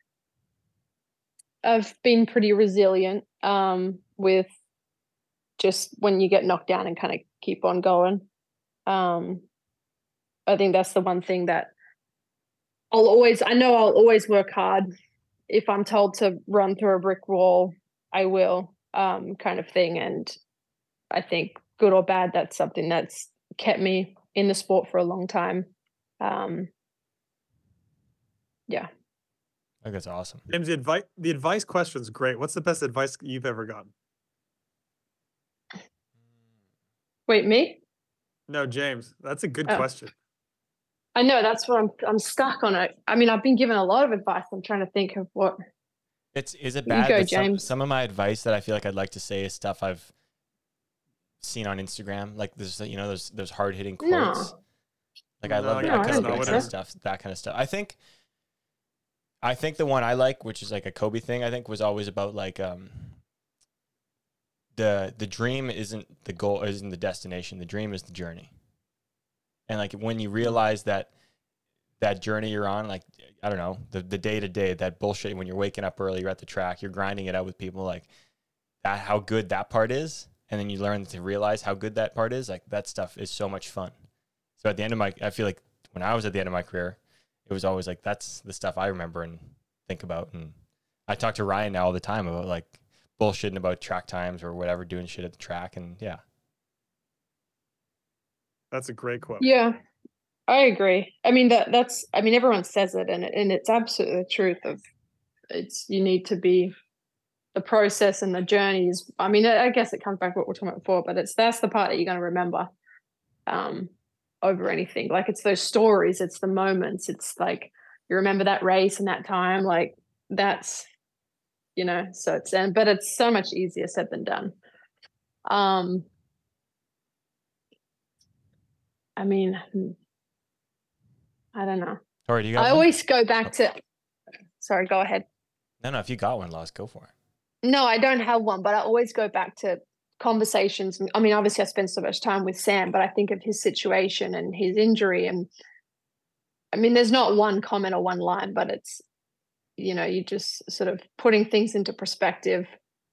I've been pretty resilient um, with just when you get knocked down and kind of keep on going. Um, I think that's the one thing that I'll always, I know I'll always work hard. If I'm told to run through a brick wall, I will, um, kind of thing. And I think good or bad, that's something that's kept me in the sport for a long time. Um, yeah. I think that's awesome. James, the advice the advice question's great. What's the best advice you've ever gotten? Wait, me? No, James. That's a good Oh. question. I know that's what I'm. I'm stuck on it. I mean, I've been given a lot of advice. I'm trying to think of what. It's is it You bad? go, that some, James. some of my advice that I feel like I'd like to say is stuff I've seen on Instagram. Like there's you know there's there's hard hitting quotes. No. Like I No, love I that guess kind of, not. that kind of stuff. That kind of stuff. I think. I think the one I like, which is like a Kobe thing, I think was always about like um the the dream isn't the goal, isn't the destination. The dream is the journey. And like when you realize that that journey you're on, like I don't know, the the day to day, that bullshit when you're waking up early, you're at the track, you're grinding it out with people, like that, how good that part is, and then you learn to realize how good that part is. Like that stuff is so much fun. So at the end of my, I feel like when I was at the end of my career, it was always like that's the stuff I remember and think about. And I talk to Ryan now all the time about like bullshitting about track times or whatever, doing shit at the track, and yeah. That's a great quote. Yeah, I agree. I mean that that's I mean everyone says it, and it, and it's absolutely the truth of it's you need to be the process and the journey is. I mean, I guess it comes back to what we're talking about before, but it's that's the part that you're going to remember um, over anything. Like it's those stories, it's the moments. It's like you remember that race and that time. Like that's you know. So it's and but it's so much easier said than done. Um. I mean, I don't know. Sorry, do you got I one? always go back to. Sorry, go ahead. No, no. If you got one, Loz, go for it. No, I don't have one, but I always go back to conversations. I mean, obviously, I spend so much time with Sam, but I think of his situation and his injury. And I mean, there's not one comment or one line, but it's, you know, you just sort of putting things into perspective.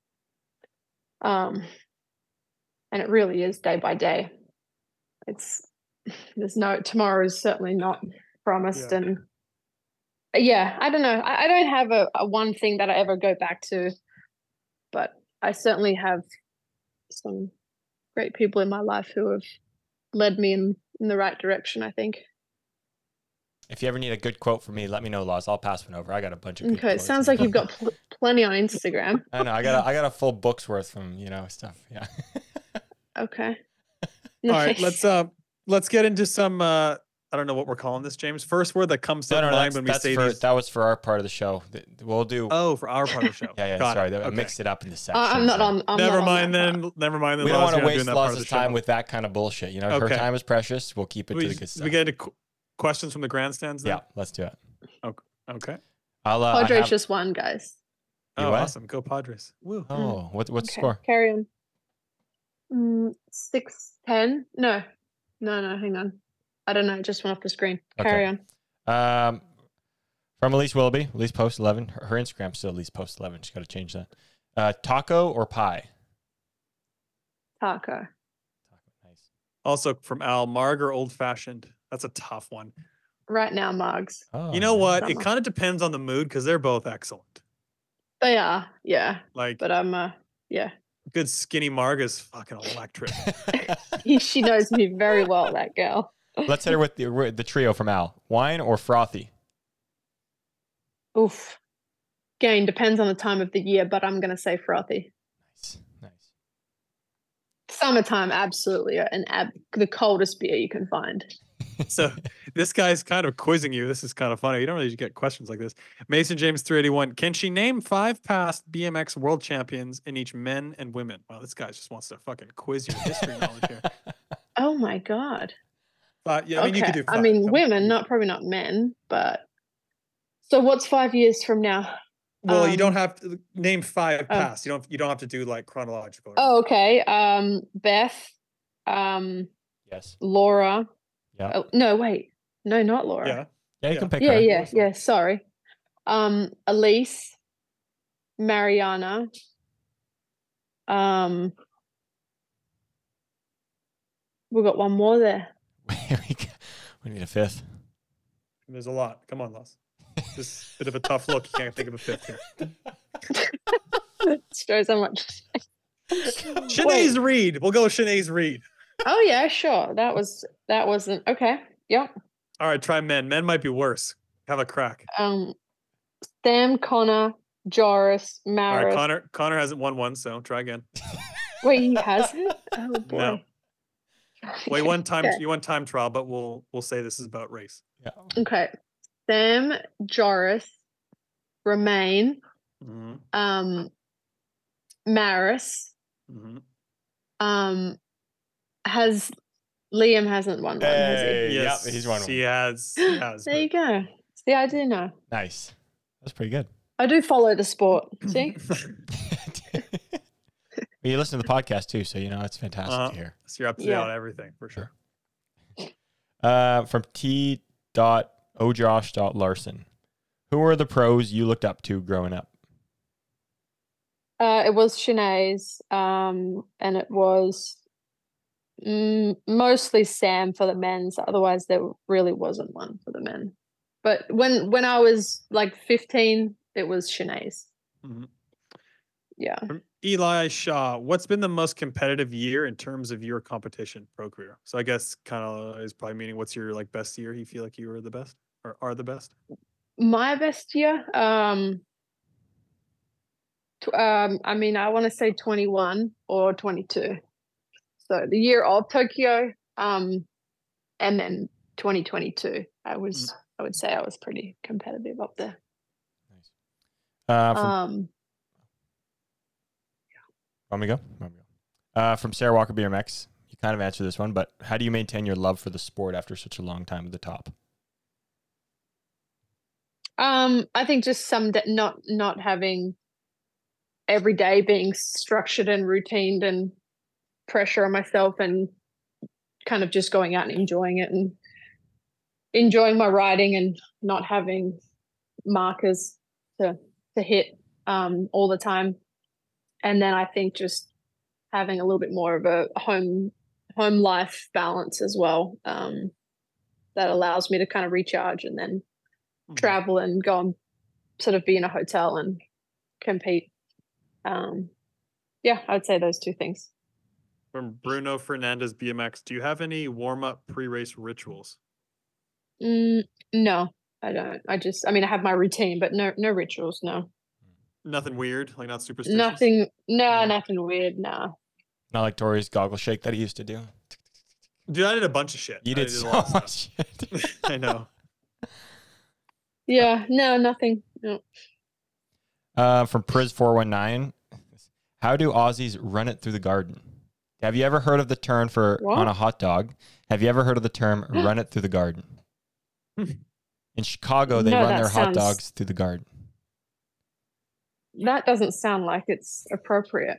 Um, and it really is day by day. It's, there's no, tomorrow is certainly not promised. Yeah. And yeah, I don't know. I, I don't have a, a one thing that I ever go back to, but I certainly have some great people in my life who have led me in, in the right direction, I think. If you ever need a good quote from me, let me know, Loz. I'll pass one over. I got a bunch of good Okay, it quotes. sounds like you've got pl- plenty on Instagram. I know. I got a, I got a full book's worth from, you know, stuff. Yeah. Okay. All right, let's uh let's get into some uh I don't know what we're calling this, James. First word that comes to No, no, mind that's, when we that's say for, these. that was for our part of the show. Th- We'll do. Oh, for our part of the show. yeah, yeah. Got sorry, it. I Okay. mixed it up into Uh, sections. I'm not on. I'm never not mind on that then. Never mind then. We don't Loz, want to you're not doing waste that part of Loz's the show. time with that kind of bullshit. You know, her Okay. time is precious. We'll keep it we, to the good stuff. we get into qu- questions from the grandstands then? Yeah, let's do it. Okay. I'll. Uh, I Padres have- just won, guys. You Oh, what? awesome. Go Padres. Woo. Oh, what, what's the Okay, score? carry on. Mm, six ten. No, no, no. Hang on. I don't know. It just went off the screen. Carry Okay. on. Um, from Elise Willoughby, Elise Post eleven. Her, her Instagram's still Elise Post eleven. She's got to change that. Uh, taco or pie? Taco. Taco, nice. Also from Al, Marg or old fashioned? That's a tough one. Right now, Mugs. Oh, You know what? It Summer. kind of depends on the mood because they're both excellent. They are, yeah. Like But I'm, uh, yeah. good skinny Marg is fucking electric. She knows me very well, that girl. Let's hit her with the, with the trio from Al. Wine or frothy? Oof. Again, depends on the time of the year, but I'm going to say frothy. Nice, nice. Summertime, absolutely, an ab- the coldest beer you can find. So this guy's kind of quizzing you. This is kind of funny. You don't really get questions like this. Mason James three eighty-one. Can she name five past B M X world champions in each men and women? Wow, this guy just wants to fucking quiz your history knowledge here. Oh my God. Uh, yeah, I mean, you could do five. I mean, Come on. women, not probably not men, but so what's five years from now? Well, you don't Um, have to name five oh. past. You don't. You don't have to do like chronological. Oh, okay. Um, Beth, um, Yes. Laura. Yeah. Oh, no, wait. No, not Laura. Yeah. Yeah, you Yeah. can pick yeah, her. yeah, yeah. Sorry. Um, Elise, Mariana. Um, we've got one more there. we ca- we need a fifth. There's a lot. Come on, Loz. Just a bit of a tough look. You can't think of a fifth here. Shows how much. Sinead's Reed. We'll go with Sinead's Reed. Oh yeah, sure. That was that wasn't okay. Yep. All right, try men. Men might be worse. Have a crack. Um, Sam, Connor, Joris, All Maris. right, Connor. Connor hasn't won one, so try again. Wait, he hasn't. Oh boy. No. Wait, one time. Okay. You want time trial, but we'll we'll say this is about race. Yeah. Okay. Sam, Joris, Romain, Mm-hmm. um, Maris, Mm-hmm. um, has Liam hasn't won one, has he? Hey, Yes, yep, he's won one. He has. He has. There you go. See, I do know. Nice. That's pretty good. I do follow the sport. See? Well, you listen to the podcast too, so you know it's fantastic Uh-huh. to hear. So you're up to date Yeah. on everything for sure. Uh, from T. Ojosh. Larson. Who are the pros you looked up to growing up? Uh, it was Sinead's, um, and it was mm, mostly Sam for the men's. Otherwise, there really wasn't one for the men. But when when I was like fifteen, it was Sinead's. Mhm. Yeah. From Eli Shaw, what's been the most competitive year in terms of your competition pro career? So I guess kind of is probably meaning what's your like best year you feel like you were the best or are the best? My best year, um, tw- um, I mean, I want to say twenty-one or twenty-two. So the year of Tokyo, um, and then twenty twenty-two, I was, I would say I was pretty competitive up there. Uh, from, Um, want me to go? Want me to go? Uh, from Sarah Walker B M X. You kind of answered this one, but how do you maintain your love for the sport after such a long time at the top? Um, I think just some da- not not having every day being structured and routined and pressure on myself, and kind of just going out and enjoying it and enjoying my riding and not having markers to to hit um, all the time. And then I think just having a little bit more of a home home life balance as well, um, that allows me to kind of recharge and then travel and go and sort of be in a hotel and compete. Um, yeah, I would say those two things. From Bruno Fernandez B M X, do you have any warm up pre race rituals? Mm, no, I don't. I just, I mean, I have my routine, but no, no rituals. No, Nothing weird, like not superstitious. nothing. No, nothing weird. No. Not like Tori's goggle shake that he used to do. Dude, I did a bunch of shit. You I did a so lot of much stuff. shit. I know. Yeah, no, nothing. No. Uh, from Priz four one nine. How do Aussies run it through the garden? Have you ever heard of the term for What? on a hot dog? Have you ever heard of the term run it through the garden? In Chicago, they No, run that their hot sounds- dogs through the garden. That doesn't sound like it's appropriate.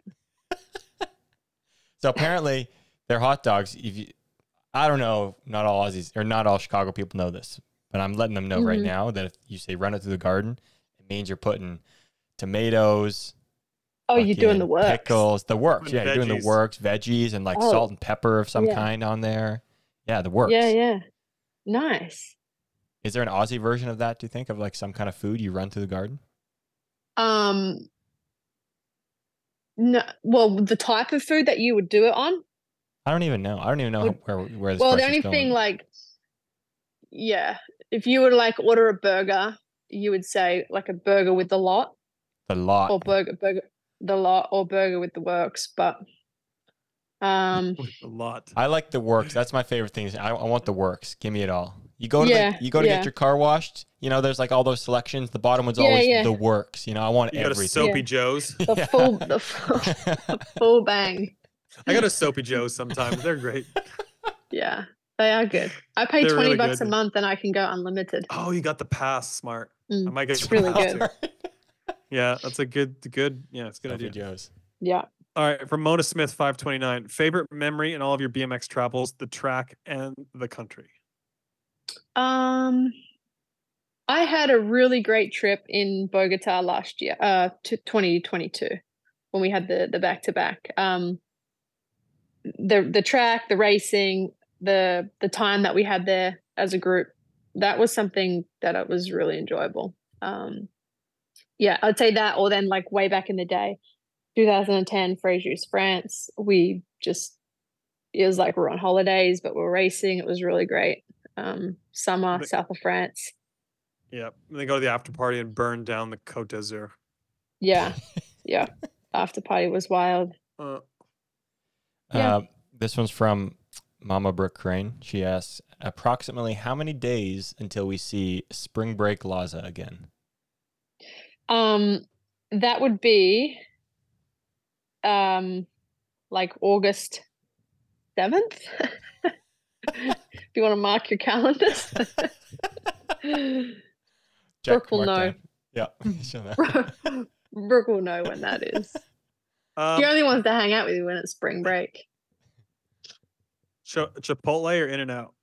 So apparently, their hot dogs. If you, I don't know, not all Aussies or not all Chicago people know this, but I'm letting them know right Mhm. now that if you say run it through the garden, it means you're putting tomatoes. Oh, you're doing the fucking work. Pickles, the works. Putting Yeah, you're doing veggies. the works, veggies, and like Oh. salt and pepper of some Yeah. kind on there. Yeah, the works. Yeah, yeah. Nice. Is there an Aussie version of that? Do you think of like some kind of food you run through the garden? Um. No, well, the type of food that you would do it on. I don't even know. I don't even know Would- where where this. Well, the question's only thing, going. like, yeah, if you were to like order a burger, you would say like a burger with the lot, the lot. or burger burger the lot, or burger with the works. But um, A lot. I like the works. That's my favorite thing. I, I want the works. Give me it all. You go to Yeah, the, you go to yeah. get your car washed. You know, there's like all those selections. The bottom one's Yeah, always yeah. the works. You know, I want You got a everything. Soapy Yeah. Joe's. the Yeah. full the full, the full bang. I got a Soapy Joe's sometimes. They're great. Yeah, they are good. I pay They're twenty really bucks good. a month and I can go unlimited. Oh, you got the pass. Smart. I Mm, might get it's the really pass good. too. Yeah, that's a good, good. Yeah, it's a good Sophie idea. Joe's. Yeah. All right, from Mona Smith, five twenty-nine. Favorite memory in all of your B M X travels, the track and the country. Um, I had a really great trip in Bogota last year, uh, to twenty twenty-two, when we had the the back to back. Um, the the track, the racing, the the time that we had there as a group, that was something that it was really enjoyable. Um, yeah, I'd say that, or then like way back in the day, two thousand ten, Fréjus, France. We just it was like we're on holidays, but we're racing. It was really great. Um, summer, The- south of France. Yeah, and then go to the after party and burn down the Côte d'Azur. Yeah, yeah. After party was wild. Uh, Yeah. Uh, this one's from Mama Brooke Crane. She asks, approximately how many days until we see Spring Break Laza again? Um, that would be um like August seventh. If you want to mark your calendars. Check, Brooke will mark know. that. Yeah. Show that. Brooke will know when that is. Um, he only wants to hang out with you when it's spring break. Ch- Chipotle or In-N-Out?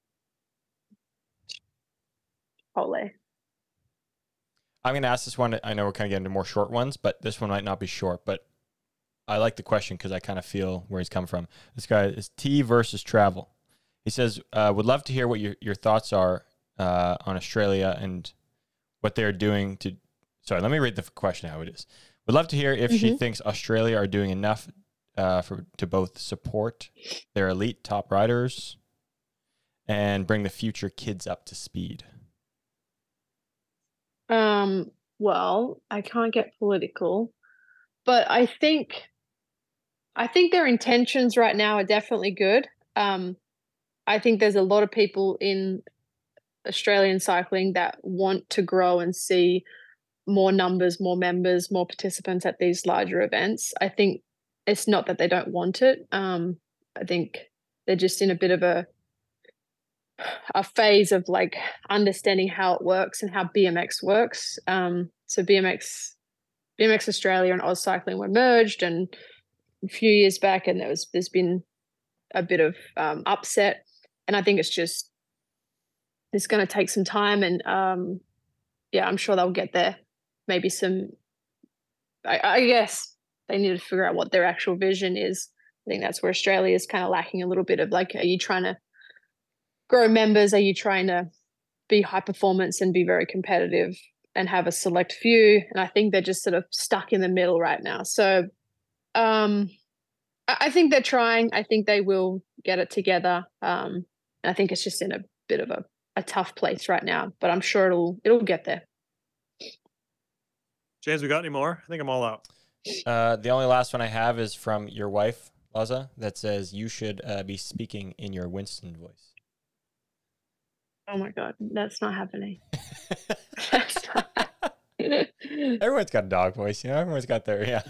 Chipotle. I'm going to ask this one. I know we're kind of getting into more short ones, but this one might not be short. But I like the question because I kind of feel where he's come from. This guy is T versus Travel. He says, uh, would love to hear what your, your thoughts are uh, on Australia and what they're doing to... Sorry, let me read the question how it is. Would love to hear if mm-hmm. she thinks Australia are doing enough uh, for to both support their elite top riders and bring the future kids up to speed. Um. Well, I can't get political, but I think, I think their intentions right now are definitely good. Um, I think there's a lot of people in Australian cycling that want to grow and see more numbers, more members, more participants at these larger events. I think it's not that they don't want it. Um, I think they're just in a bit of a a phase of like understanding how it works and how B M X works. Um, so B M X, B M X Australia and Oz Cycling were merged, and a few years back, and there was there's been a bit of um, upset, and I think it's just it's going to take some time, and um, yeah, I'm sure they'll get there. Maybe some, I, I guess they need to figure out what their actual vision is. I think that's where Australia is kind of lacking a little bit of like, are you trying to grow members? Are you trying to be high performance and be very competitive and have a select few? And I think they're just sort of stuck in the middle right now. So um, I, I think they're trying. I think they will get it together. Um, and I think it's just in a bit of a, a tough place right now, but I'm sure it'll it'll get there. James, we got any more? I think I'm all out. Uh, the only last one I have is from your wife, Laza, that says you should uh, be speaking in your Winston voice. Oh my God, that's not happening. That's not Everyone's got a dog voice, you know. Everyone's got their yeah.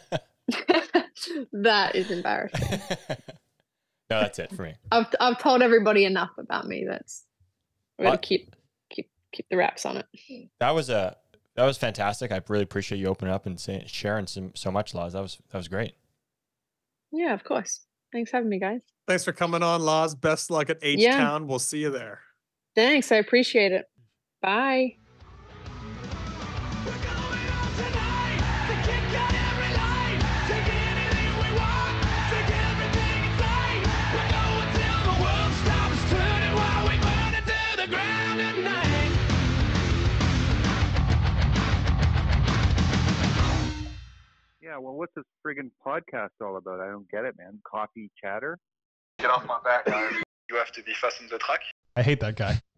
That is embarrassing. No, that's it for me. I've I've told everybody enough about me. That's we're gonna keep keep keep the wraps on it. That was a. That was fantastic. I really appreciate you opening up and saying, sharing some, so much, Laz. That was that was great. Yeah, of course. Thanks for having me, guys. Thanks for coming on, Laz. Best luck at H-Town. Yeah. We'll see you there. Thanks. I appreciate it. Bye. Yeah, well, what's this friggin' podcast all about? I don't get it, man. Coffee chatter? Get off my back, guys. You have to be fast on the track. I hate that guy.